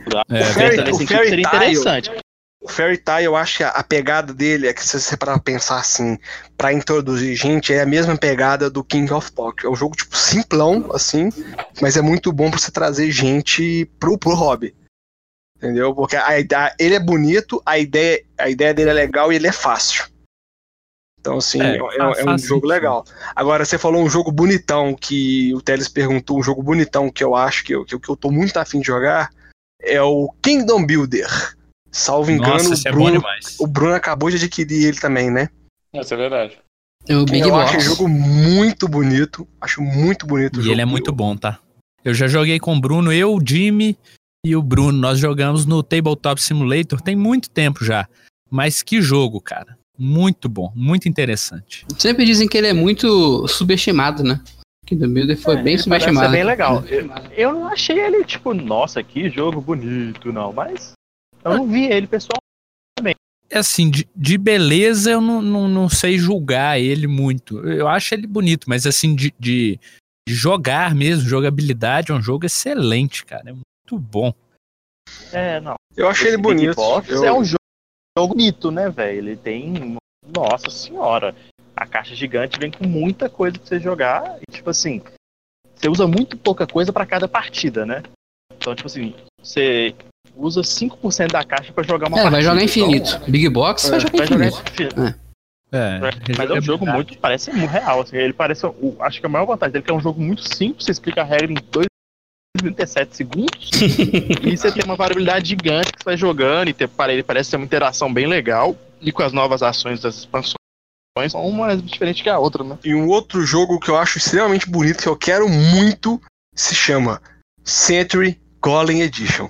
O Fairy interessante. O Fairy Tail, eu acho que a pegada dele é que, se você parar pra pensar assim, pra introduzir gente, é a mesma pegada do King of Poker. É um jogo tipo simplão, assim, mas é muito bom pra você trazer gente pro hobby. Entendeu? Porque ele é bonito, a ideia dele é legal e ele é fácil. Então, assim, é um jogo legal. Agora, você falou um jogo bonitão, que o Teles perguntou, um jogo bonitão que eu acho que eu tô muito afim de jogar, é o Kingdom Builder. Salvo engano, o Bruno acabou de adquirir ele também, né? Isso é verdade. Eu acho o jogo muito bonito, acho muito bonito o jogo. E ele é muito bom, tá? Eu já joguei com o Bruno, o Jimmy e o Bruno, nós jogamos no Tabletop Simulator, tem muito tempo já. Mas que jogo, cara. Muito bom, muito interessante. Sempre dizem que ele é muito subestimado, né? Que do Builder foi bem subestimado. É bem legal. Eu não achei ele, tipo, nossa, que jogo bonito, não. Mas eu não vi ele pessoalmente. É assim, de beleza eu não sei julgar ele muito. Eu acho ele bonito, mas assim, de jogar mesmo, jogabilidade, é um jogo excelente, cara. É muito bom. Não. Eu achei ele bonito. É um jogo bonito, né, velho? Ele tem... Nossa senhora. A caixa gigante vem com muita coisa pra você jogar. E, tipo assim, você usa muito pouca coisa pra cada partida, né? Então, tipo assim, você usa 5% da caixa pra jogar uma partida. Vai jogar infinito. Então, Big Box vai jogar infinito. Mas é um jogo muito... Parece muito real. Assim, ele parece... acho que a maior vantagem dele é que é um jogo muito simples. Você explica a regra em 37 segundos e você tem uma variabilidade gigante que você vai jogando e ele parece ter uma interação bem legal e com as novas ações das expansões são uma diferente que a outra, né? E um outro jogo que eu acho extremamente bonito, que eu quero muito, se chama Century Golem Edition.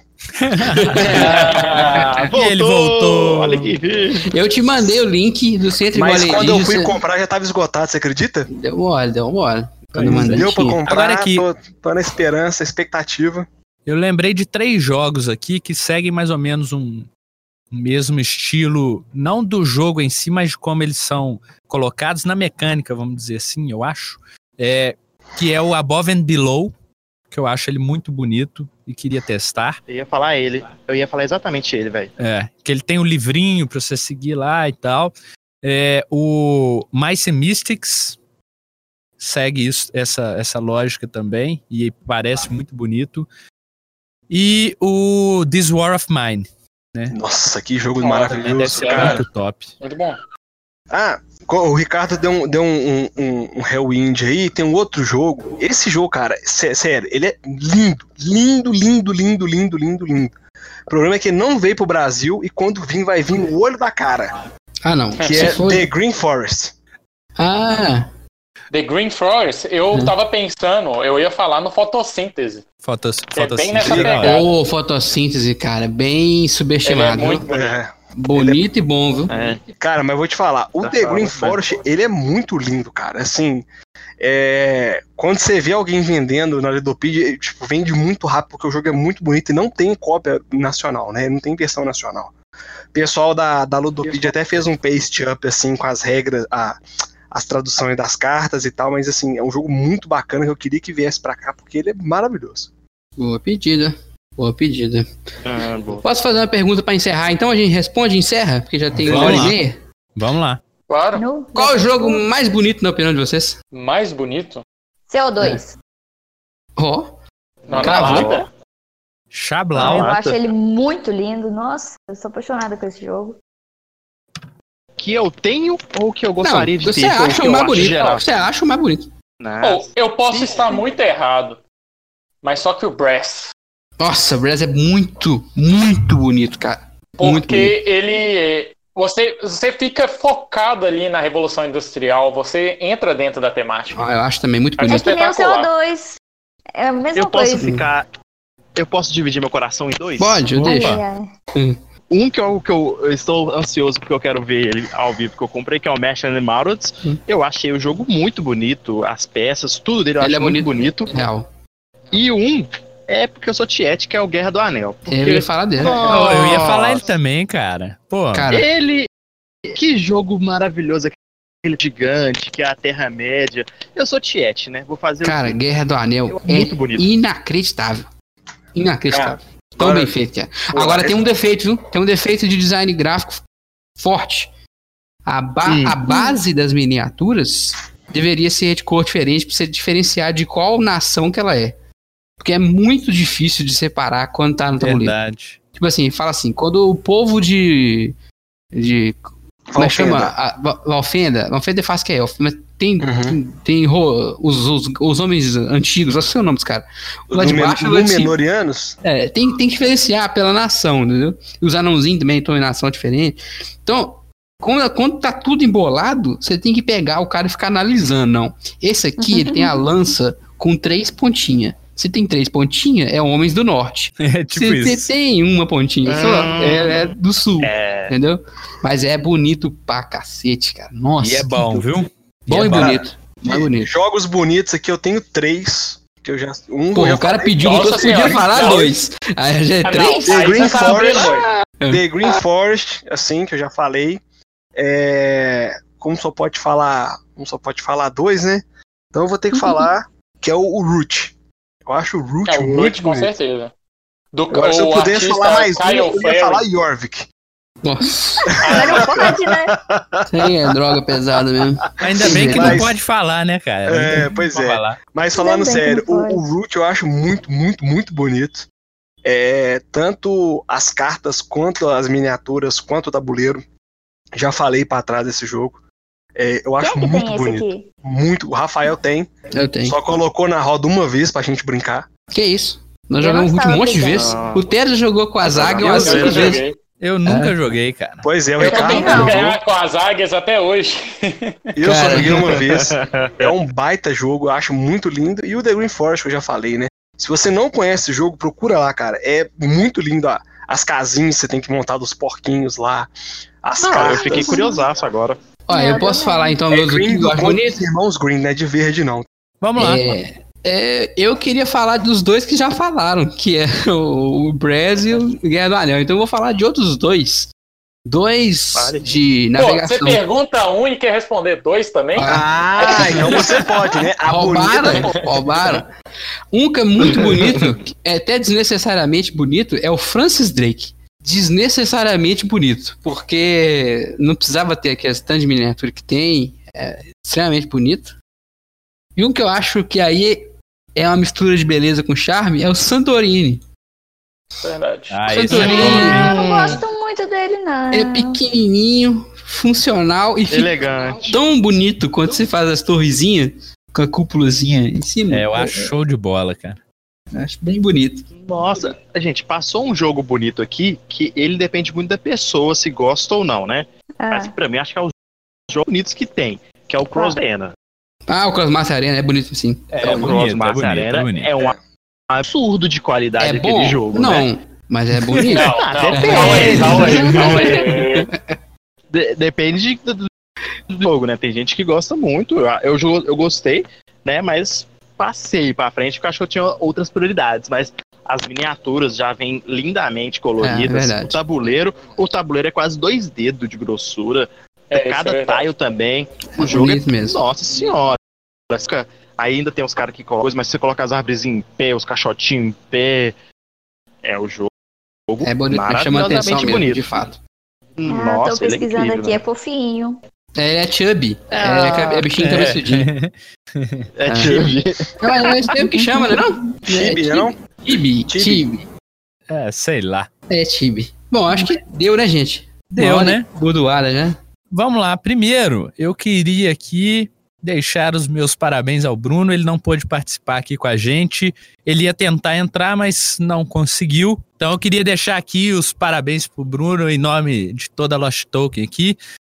Ele voltou. Olha que... Eu te mandei o link do Century Golem Edition. Mas quando eu fui comprar já estava esgotado, você acredita? Deu mole. Deu pra comprar, agora aqui, tô na esperança, expectativa. Eu lembrei de 3 jogos aqui que seguem mais ou menos um mesmo estilo, não do jogo em si, mas de como eles são colocados na mecânica, vamos dizer assim, eu acho. Que é o Above and Below, que eu acho ele muito bonito e queria testar. Eu ia falar exatamente ele, velho. Que ele tem um livrinho pra você seguir lá e tal. O Mice and Mystics segue essa lógica também e parece muito bonito. E o This War of Mine, né? Nossa, que jogo maravilhoso, cara. Muito top. Muito bom. O Ricardo deu um Hellwind aí, tem um outro jogo. Esse jogo, cara, sério, ele é lindo. O problema é que ele não veio pro Brasil e quando vir, vai vir no olho da cara. Não. Que é The Green Forest. The Green Forest, eu tava pensando, eu ia falar no Fotossíntese. Fotossíntese. Bem nessa pegada. Fotossíntese, cara, bem subestimado. Ele é muito bonito. Bonito e bom, viu? Cara, mas eu vou te falar, o The Green Forest, ele é muito lindo, cara. Assim, quando você vê alguém vendendo na Ludopedia, tipo, vende muito rápido, porque o jogo é muito bonito e não tem cópia nacional, né? Não tem versão nacional. O pessoal da Ludopedia até fez um paste-up, assim, com as regras, as traduções das cartas e tal, mas, assim, é um jogo muito bacana que eu queria que viesse pra cá, porque ele é maravilhoso. Boa pedida. Boa pedida. Boa. Posso fazer uma pergunta pra encerrar? Então a gente responde e encerra? Porque já tem Vamos uma hora e lá. meia. Vamos lá. Claro. Qual é o jogo mais bonito na opinião de vocês? Mais bonito? CO2. Ó. Não, Cravou. nada. Chablau. Eu Mata. acho ele muito lindo. Nossa, eu sou apaixonada com esse jogo. Que eu tenho ou que eu gostaria de você ter? ou acha que o eu mais acho bonito. geral? Você acha o mais bonito. Ou, eu posso estar muito errado, mas só que o Brass. Nossa, o Brass é muito, muito bonito, cara. Muito Porque ele. Você fica focado ali na Revolução Industrial, você entra dentro da temática. Eu acho também muito É bonito. que nem o Espetacular. CO2. É a mesma Eu posso coisa. ficar. Eu posso dividir meu coração em dois? Pode, eu Opa. deixo. Um que eu estou ansioso porque eu quero ver ele ao vivo, que eu comprei, que é o Mesh Animated. Eu achei o jogo muito bonito, as peças, tudo dele eu Ele acho é muito bonito. Real. E um é porque eu sou tiete, que é o Guerra do Anel. Eu ia falar dele. Oh, eu ia falar ele também, cara. Pô, Cara, Ele. Que jogo maravilhoso, aquele gigante, que é a Terra-média. Eu sou tiete, né? Vou fazer cara, Guerra do Anel É muito bonito. inacreditável. Inacreditável. Tão Agora- bem feito, cara. Agora tem um defeito, viu? Tem um defeito de design gráfico forte. A base das miniaturas deveria ser de cor diferente pra você diferenciar de qual nação que ela é. Porque é muito difícil de separar quando tá no tabuleiro. verdade. Tipo assim, fala assim, quando o povo de como é que chama? Valfenda é fácil que é elfo, mas tem os homens antigos, eu sei o nome dos caras. Lá de baixo, lá de cima. Númenóreanos? Tem que diferenciar pela nação, entendeu? E os anãozinhos também estão em nação diferente. Então, quando tá tudo embolado, você tem que pegar o cara e ficar analisando, não. Esse aqui, ele tem a lança com 3 pontinhas. Se tem 3 pontinhas, é Homens do Norte. É tipo Se isso. você tem uma pontinha só, é do Sul. Entendeu? Mas é bonito pra cacete, cara. Nossa. E é bom, viu? Bom E e é bom. bonito. Mais bonito. Jogos bonitos aqui eu tenho 3. Que eu já. Pô, eu o cara falei. pediu, Nossa eu podia senhora, falar não. 2. Aí já é 3? The Aí Green você tá abrindo, Forest. foi. The Green Forest, assim, que eu já falei. Como só pode falar 2, né? Então eu vou ter que falar que é o Root. Eu acho o Root É o muito Root, com bonito. certeza. Agora, se eu pudesse falar mais um, eu ia falar Jorvik. Nossa. Mas não pode, né? Isso aí é droga pesada mesmo. Ainda bem que não Mas- pode falar, né, cara? Pois Não é. pode falar. Mas falando Ainda bem que sério, não pode. o Root eu acho muito, muito, muito bonito. Tanto as cartas, quanto as miniaturas, quanto o tabuleiro. Já falei pra trás desse jogo. Eu acho Quem é que muito tem esse bonito. aqui? Muito. O Rafael tem. Eu tenho. Só colocou na roda uma vez pra gente brincar. Que isso? Nós Eu jogamos não Root um estava monte de ligando. vezes. O Teres jogou com a Zaga e umas Eu 5 Eu vezes. joguei. Eu nunca joguei, cara. Pois é, o Eu Ricardo também não. não jogou. ganhar com as águias até hoje. Eu só Cara. joguei uma vez. É um baita jogo, eu acho muito lindo. E o The Green Forest, que eu já falei, né? Se você não conhece o jogo, procura lá, cara. É muito lindo. As casinhas que você tem que montar dos porquinhos lá. As Não, cartas. eu fiquei curiosaço agora. Ó, eu posso falar então meus o que eu acho bonito? dos irmãos Green, né? De verde, não. Vamos lá. Eu queria falar dos dois que já falaram, que é o Brass e o Guerra do Anel. Então eu vou falar de outros dois. Dois Vale. de Pô, navegação. você pergunta um e quer responder 2 também? Então você pode, né? A bonita... Roubaram. Um que é muito bonito, é até desnecessariamente bonito, é o Francis Drake. Desnecessariamente bonito, porque não precisava ter aquele stand de miniatura que tem, é extremamente bonito. E um que eu acho que aí é uma mistura de beleza com charme é o Santorini. Verdade. Esse Santorini. é Eu não gosto muito dele, não. É pequenininho, funcional e fica Elegante. tão bonito quando você faz as torrezinhas com a cúpulazinha em cima. eu acho show de bola, cara. Acho bem bonito. Nossa, gente, passou um jogo bonito aqui que ele depende muito da pessoa, se gosta ou não, né? Mas pra mim, acho que é os jogos bonitos que tem, que é o Cross Arena. O Crossmaster Arena é bonito sim. O Cross Arena é um absurdo de qualidade É aquele bom? jogo, Não, né? mas é bonito. Não, calma aí. Depende do jogo, né? Tem gente que gosta muito. Eu gostei, né? Mas passei pra frente porque eu acho que eu tinha outras prioridades. Mas as miniaturas já vêm lindamente coloridas. verdade. O tabuleiro é quase 2 dedos de grossura. Cada tile também. O jogo bonito mesmo. Nossa senhora. Aí ainda tem uns caras que colocam, mas se você coloca as árvores em pé, os caixotinhos em pé. O jogo. É bonito, chama atenção mesmo, bonito. de fato. Nossa, tô pesquisando ele é aqui, é fofinho. Ele é chubby. É bichinho cabeçudinho. É chubby. Não, é esse tempo que chama, não? Chibi, não? Chibi. Sei lá. É chibi. Bom, acho que deu, né, gente? Deu, né? Bordoada já. Vamos lá. Primeiro, eu queria aqui deixar os meus parabéns ao Bruno. Ele não pôde participar aqui com a gente. Ele ia tentar entrar, mas não conseguiu. Então eu queria deixar aqui os parabéns pro Bruno em nome de toda a Lost Token aqui.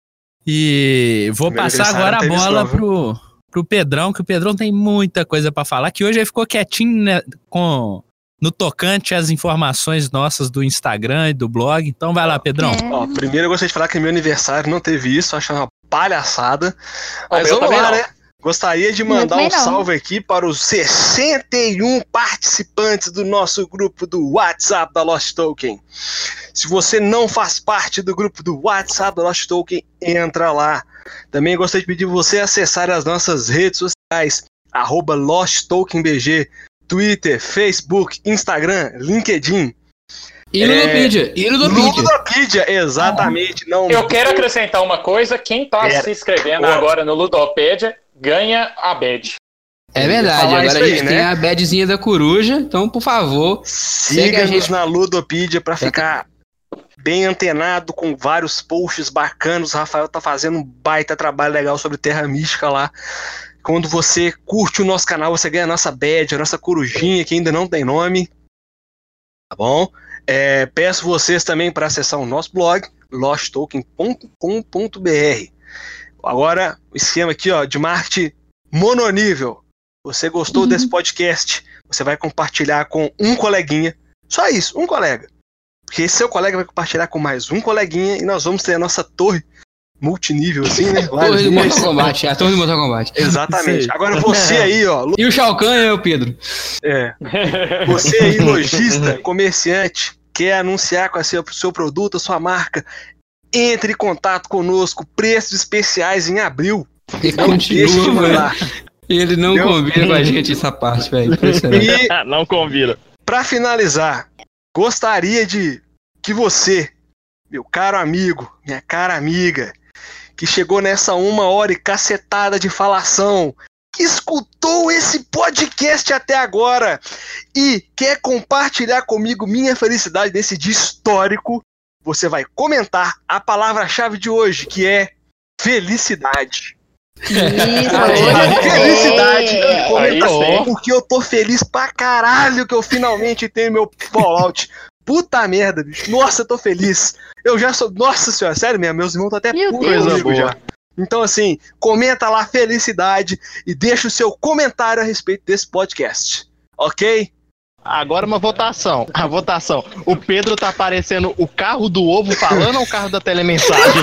E vou passar agora a bola pro Pedrão, que o Pedrão tem muita coisa pra falar, que hoje ele ficou quietinho, né, no tocante às informações nossas do Instagram e do blog. Então vai lá, Pedrão. Ó, primeiro eu gostaria de falar que meu aniversário não teve isso, acho uma palhaçada. Mas meu vamos lá, também né? Gostaria de mandar um salve aqui para os 61 participantes do nosso grupo do WhatsApp da Lost Token. Se você não faz parte do grupo do WhatsApp da Lost Token, entra lá. Também gostaria de pedir você acessar as nossas redes sociais, @LostTokenBG, Twitter, Facebook, Instagram, LinkedIn. E Ludopedia. Ludopedia, exatamente. Não. Eu quero acrescentar uma coisa: quem tá se inscrevendo agora no Ludopedia ganha a badge. É verdade, agora a gente tem a badgezinha da coruja, então por favor, siga-nos na Ludopedia para ficar bem antenado com vários posts bacanas. O Rafael tá fazendo um baita trabalho legal sobre Terra Mística lá. Quando você curte o nosso canal, você ganha a nossa badge, a nossa corujinha, que ainda não tem nome. Tá bom? Peço vocês também para acessar o nosso blog, losttoken.com.br. Agora, o esquema aqui, ó, de marketing mononível. Você gostou desse podcast? Você vai compartilhar com um coleguinha. Só isso, um colega. Porque esse seu colega vai compartilhar com mais um coleguinha e nós vamos ter a nossa torre multinível, assim, né? Torre do Mortal Kombat, a torre do Mortal Kombat. Exatamente. Agora você aí, ó. E o Shao Kahn é o Pedro. Você aí, lojista, comerciante, quer anunciar com o seu produto, a sua marca, entre em contato conosco, preços especiais em abril. E continua, ele não combina com a gente essa parte, velho. Não combina. Pra finalizar, gostaria de que você, meu caro amigo, minha cara amiga, que chegou nessa 1 hora e cacetada de falação, que escutou esse podcast até agora e quer compartilhar comigo minha felicidade nesse dia histórico, você vai comentar a palavra-chave de hoje, que é felicidade. Felicidade. Porque eu tô feliz pra caralho que eu finalmente tenho meu Fallout. Puta merda, bicho. Nossa, eu tô feliz. Eu já sou... Nossa senhora, sério mesmo, meus irmãos estão até putos já. Então, assim, comenta lá felicidade e deixa o seu comentário a respeito desse podcast. Ok? Agora uma votação. A votação. O Pedro tá parecendo o carro do ovo falando ou o carro da telemensagem?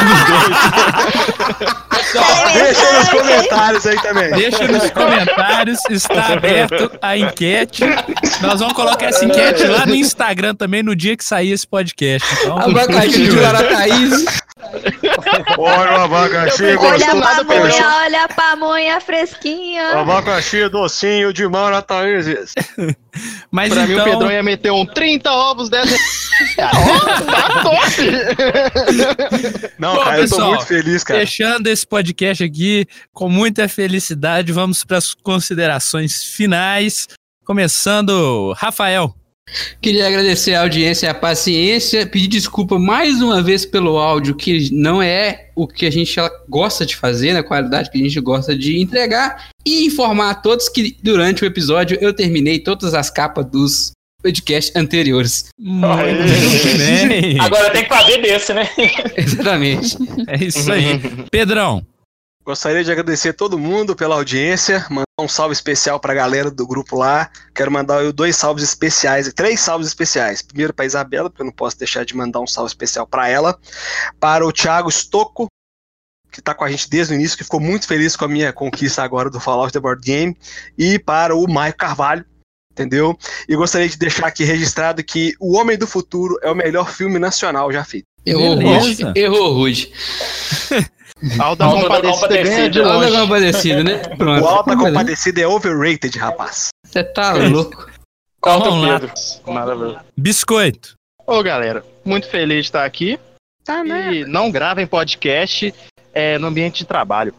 Deixa nos comentários aí também. Deixa nos comentários, está aberto a enquete. Nós vamos colocar essa enquete lá no Instagram também no dia que sair esse podcast. Então, abacaxi de Guarataíz. Olha o abacaxi olha a pamonha fresquinha. Abacaxi docinho de Marataízes. Mas pra então... mim o Pedrão ia meter 30 ovos, 10 tá top! Não, bom, cara, pessoal, eu tô muito feliz, cara. Fechando esse podcast aqui com muita felicidade, vamos para as considerações finais. Começando, Rafael. Queria agradecer a audiência e a paciência, pedir desculpa mais uma vez pelo áudio, que não é o que a gente gosta de fazer, na qualidade que a gente gosta de entregar, e informar a todos que durante o episódio eu terminei todas as capas dos podcasts anteriores. Muito bem. Agora tem que fazer desse, né? Exatamente. É isso aí. Pedrão. Gostaria de agradecer a todo mundo pela audiência, um salve especial pra galera do grupo lá. Quero mandar 3 salves especiais. Primeiro pra Isabela, porque eu não posso deixar de mandar um salve especial pra ela. Para o Thiago Stocco, que tá com a gente desde o início, que ficou muito feliz com a minha conquista agora do Fallout The Board Game. E para o Maicon Carvalho, entendeu? E gostaria de deixar aqui registrado que O Homem do Futuro é o melhor filme nacional já feito. Errou rude. Alta Compadecida, né? Pronto. O Alta Compadecida é overrated, rapaz. Você tá louco. Conta Vamos o lá. Pedro. Maravilha. Biscoito. Ô, galera, muito feliz de estar aqui. Tá, né? E não gravem podcast no ambiente de trabalho.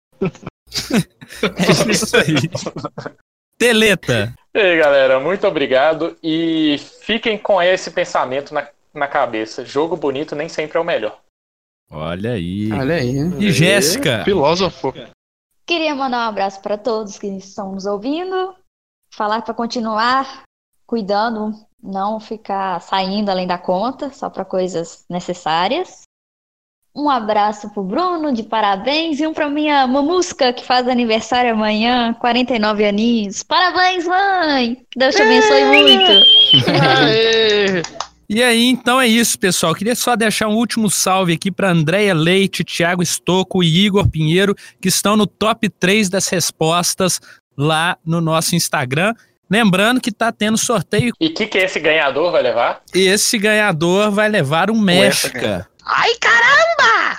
É isso aí. Teleta. E aí, galera, muito obrigado. E fiquem com esse pensamento na cabeça. Jogo bonito nem sempre é o melhor. Olha aí. Olha aí. E Jéssica? Filósofo. Queria mandar um abraço para todos que estão nos ouvindo. Falar para continuar cuidando, não ficar saindo além da conta, só para coisas necessárias. Um abraço pro Bruno, de parabéns. E um pra minha mamusca, que faz aniversário amanhã, 49 aninhos. Parabéns, mãe! Deus te abençoe muito. Aê! E aí, então é isso, pessoal. Queria só deixar um último salve aqui para Andréia Leite, Thiago Stocco e Igor Pinheiro, que estão no top 3 das respostas lá no nosso Instagram. Lembrando que tá tendo sorteio E o que esse ganhador vai levar? e esse ganhador vai levar um México. Ai, caramba!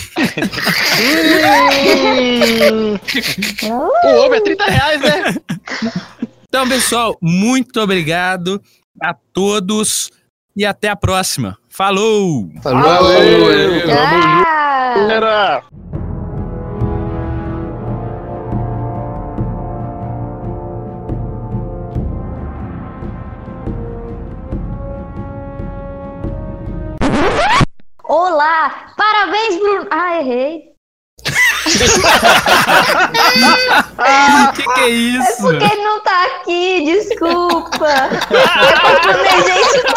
O ovo é R$30, né? Então, pessoal, muito obrigado a todos e até a próxima. Falou! Valeu! Ah! Galera! Olá! Parabéns, Bruno! Ah, errei. Que é isso? Porque ele não tá aqui, desculpa. Eu planejei isso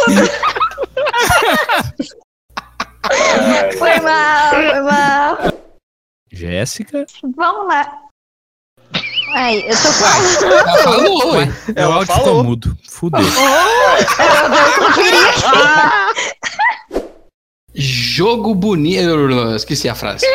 tudo. Foi mal. Jéssica? Vamos lá. Ai, eu tô falando. Ela falou, ué. O áudio ficou mudo. Fudeu. Eu queria. Jogo bonito. Esqueci a frase.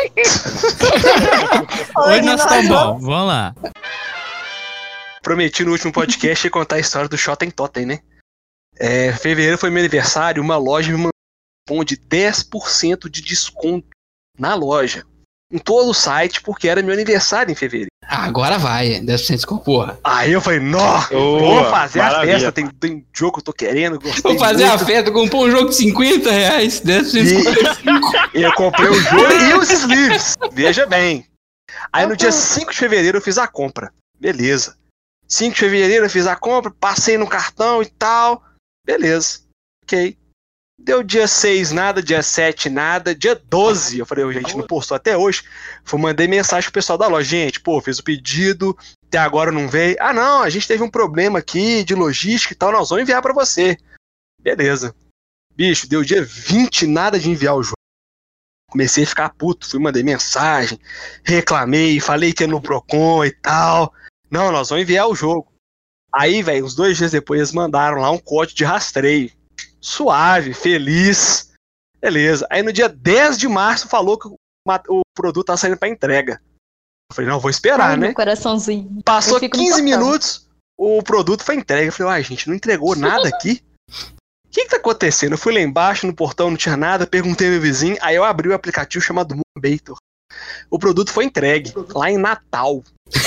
Hoje nós estamos bom. Vamos lá. Prometi no último podcast contar a história do Shotten Totem, né? Fevereiro foi meu aniversário, uma loja me mandou um cupom de 10% de desconto na loja. Em todo o site, porque era meu aniversário em fevereiro. Agora vai, 10% com porra. Aí eu falei, vou fazer a festa, tem jogo que eu tô querendo, gostei Vou fazer muito. a festa, comprou um jogo de R$50, 10,45. Eu comprei o jogo e os sleeves, veja bem. Aí no dia 5 de fevereiro eu fiz a compra, beleza. 5 de fevereiro eu fiz a compra, passei no cartão e tal, beleza, ok. Deu dia 6 nada, dia 7 nada, dia 12, eu falei, gente, não postou até hoje. Mandei mensagem pro pessoal da loja, gente, fiz o pedido, até agora não veio. Ah não, a gente teve um problema aqui de logística e tal, nós vamos enviar pra você. Beleza. Bicho, deu dia 20, nada de enviar o jogo. Comecei a ficar puto, mandei mensagem, reclamei, falei que ia no Procon e tal. Não, nós vamos enviar o jogo. Aí, velho, uns 2 dias depois eles mandaram lá um código de rastreio. Suave, feliz, beleza. Aí no dia 10 de março falou que o produto tá saindo pra entrega. Eu falei, não, vou esperar, né? Meu coraçãozinho. Passou Eu fico no 15 portão. minutos, o produto foi entregue. Eu falei, gente, não entregou nada aqui? O que tá acontecendo? Eu fui lá embaixo, no portão, não tinha nada, perguntei ao meu vizinho, aí eu abri o aplicativo chamado Moonbator. O produto foi entregue, lá em Natal.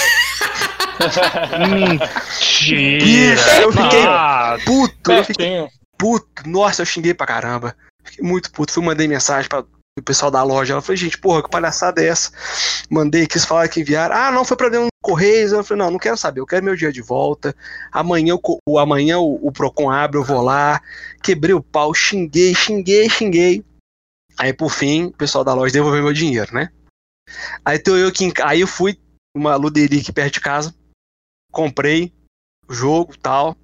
Bicho, eu fiquei puto, nossa, eu xinguei pra caramba. Fiquei muito puto, mandei mensagem para o pessoal da loja. Ela falou, gente, que palhaçada é essa? Mandei, quis falar que enviaram. Ah, não, foi problema no Correios. Eu falei, não quero saber, eu quero meu dia de volta. Amanhã o Procon abre, eu vou lá. Quebrei o pau, xinguei. Aí, por fim, o pessoal da loja devolveu meu dinheiro, né? Aí eu fui uma luderia aqui perto de casa, comprei o jogo e tal,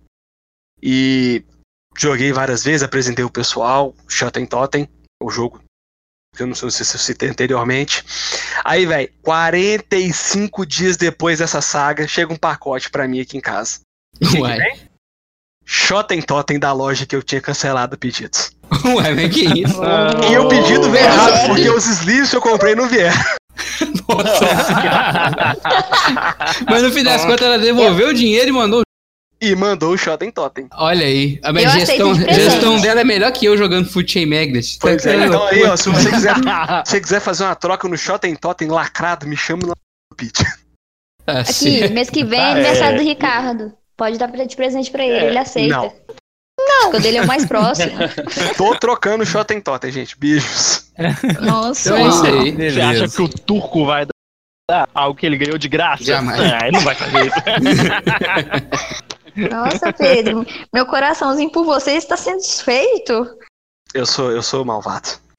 e joguei várias vezes, apresentei o pessoal, Shotten Totem, o jogo que eu não sei se eu citei anteriormente. Aí, velho, 45 dias depois dessa saga, chega um pacote pra mim aqui em casa. Uai. Shoten Totem da loja que eu tinha cancelado pedidos. Ué, mas que isso? E o pedido veio errado, porque os sleeves que eu comprei não vieram. Mas no fim das contas ela devolveu o dinheiro e mandou. E mandou o Shoten Totem. Olha aí, a minha Eu aceito de presente. gestão dela é melhor que eu jogando Food Chain Magnet. Pois é, então aí, ó, se você quiser fazer uma troca no Shoten Totem lacrado, me chama lá no pitch. Aqui, mês que vem é aniversário do Ricardo. Pode dar de presente pra ele, ele aceita. Não. Porque o dele é o mais próximo. Tô trocando o Shoten Totem, gente. Beijos. Nossa, Então é isso aí. Você acha que o turco vai dar algo que ele ganhou de graça? Jamais. Ele não vai fazer isso. Nossa, Pedro, meu coraçãozinho por você está sendo desfeito. Eu sou malvado.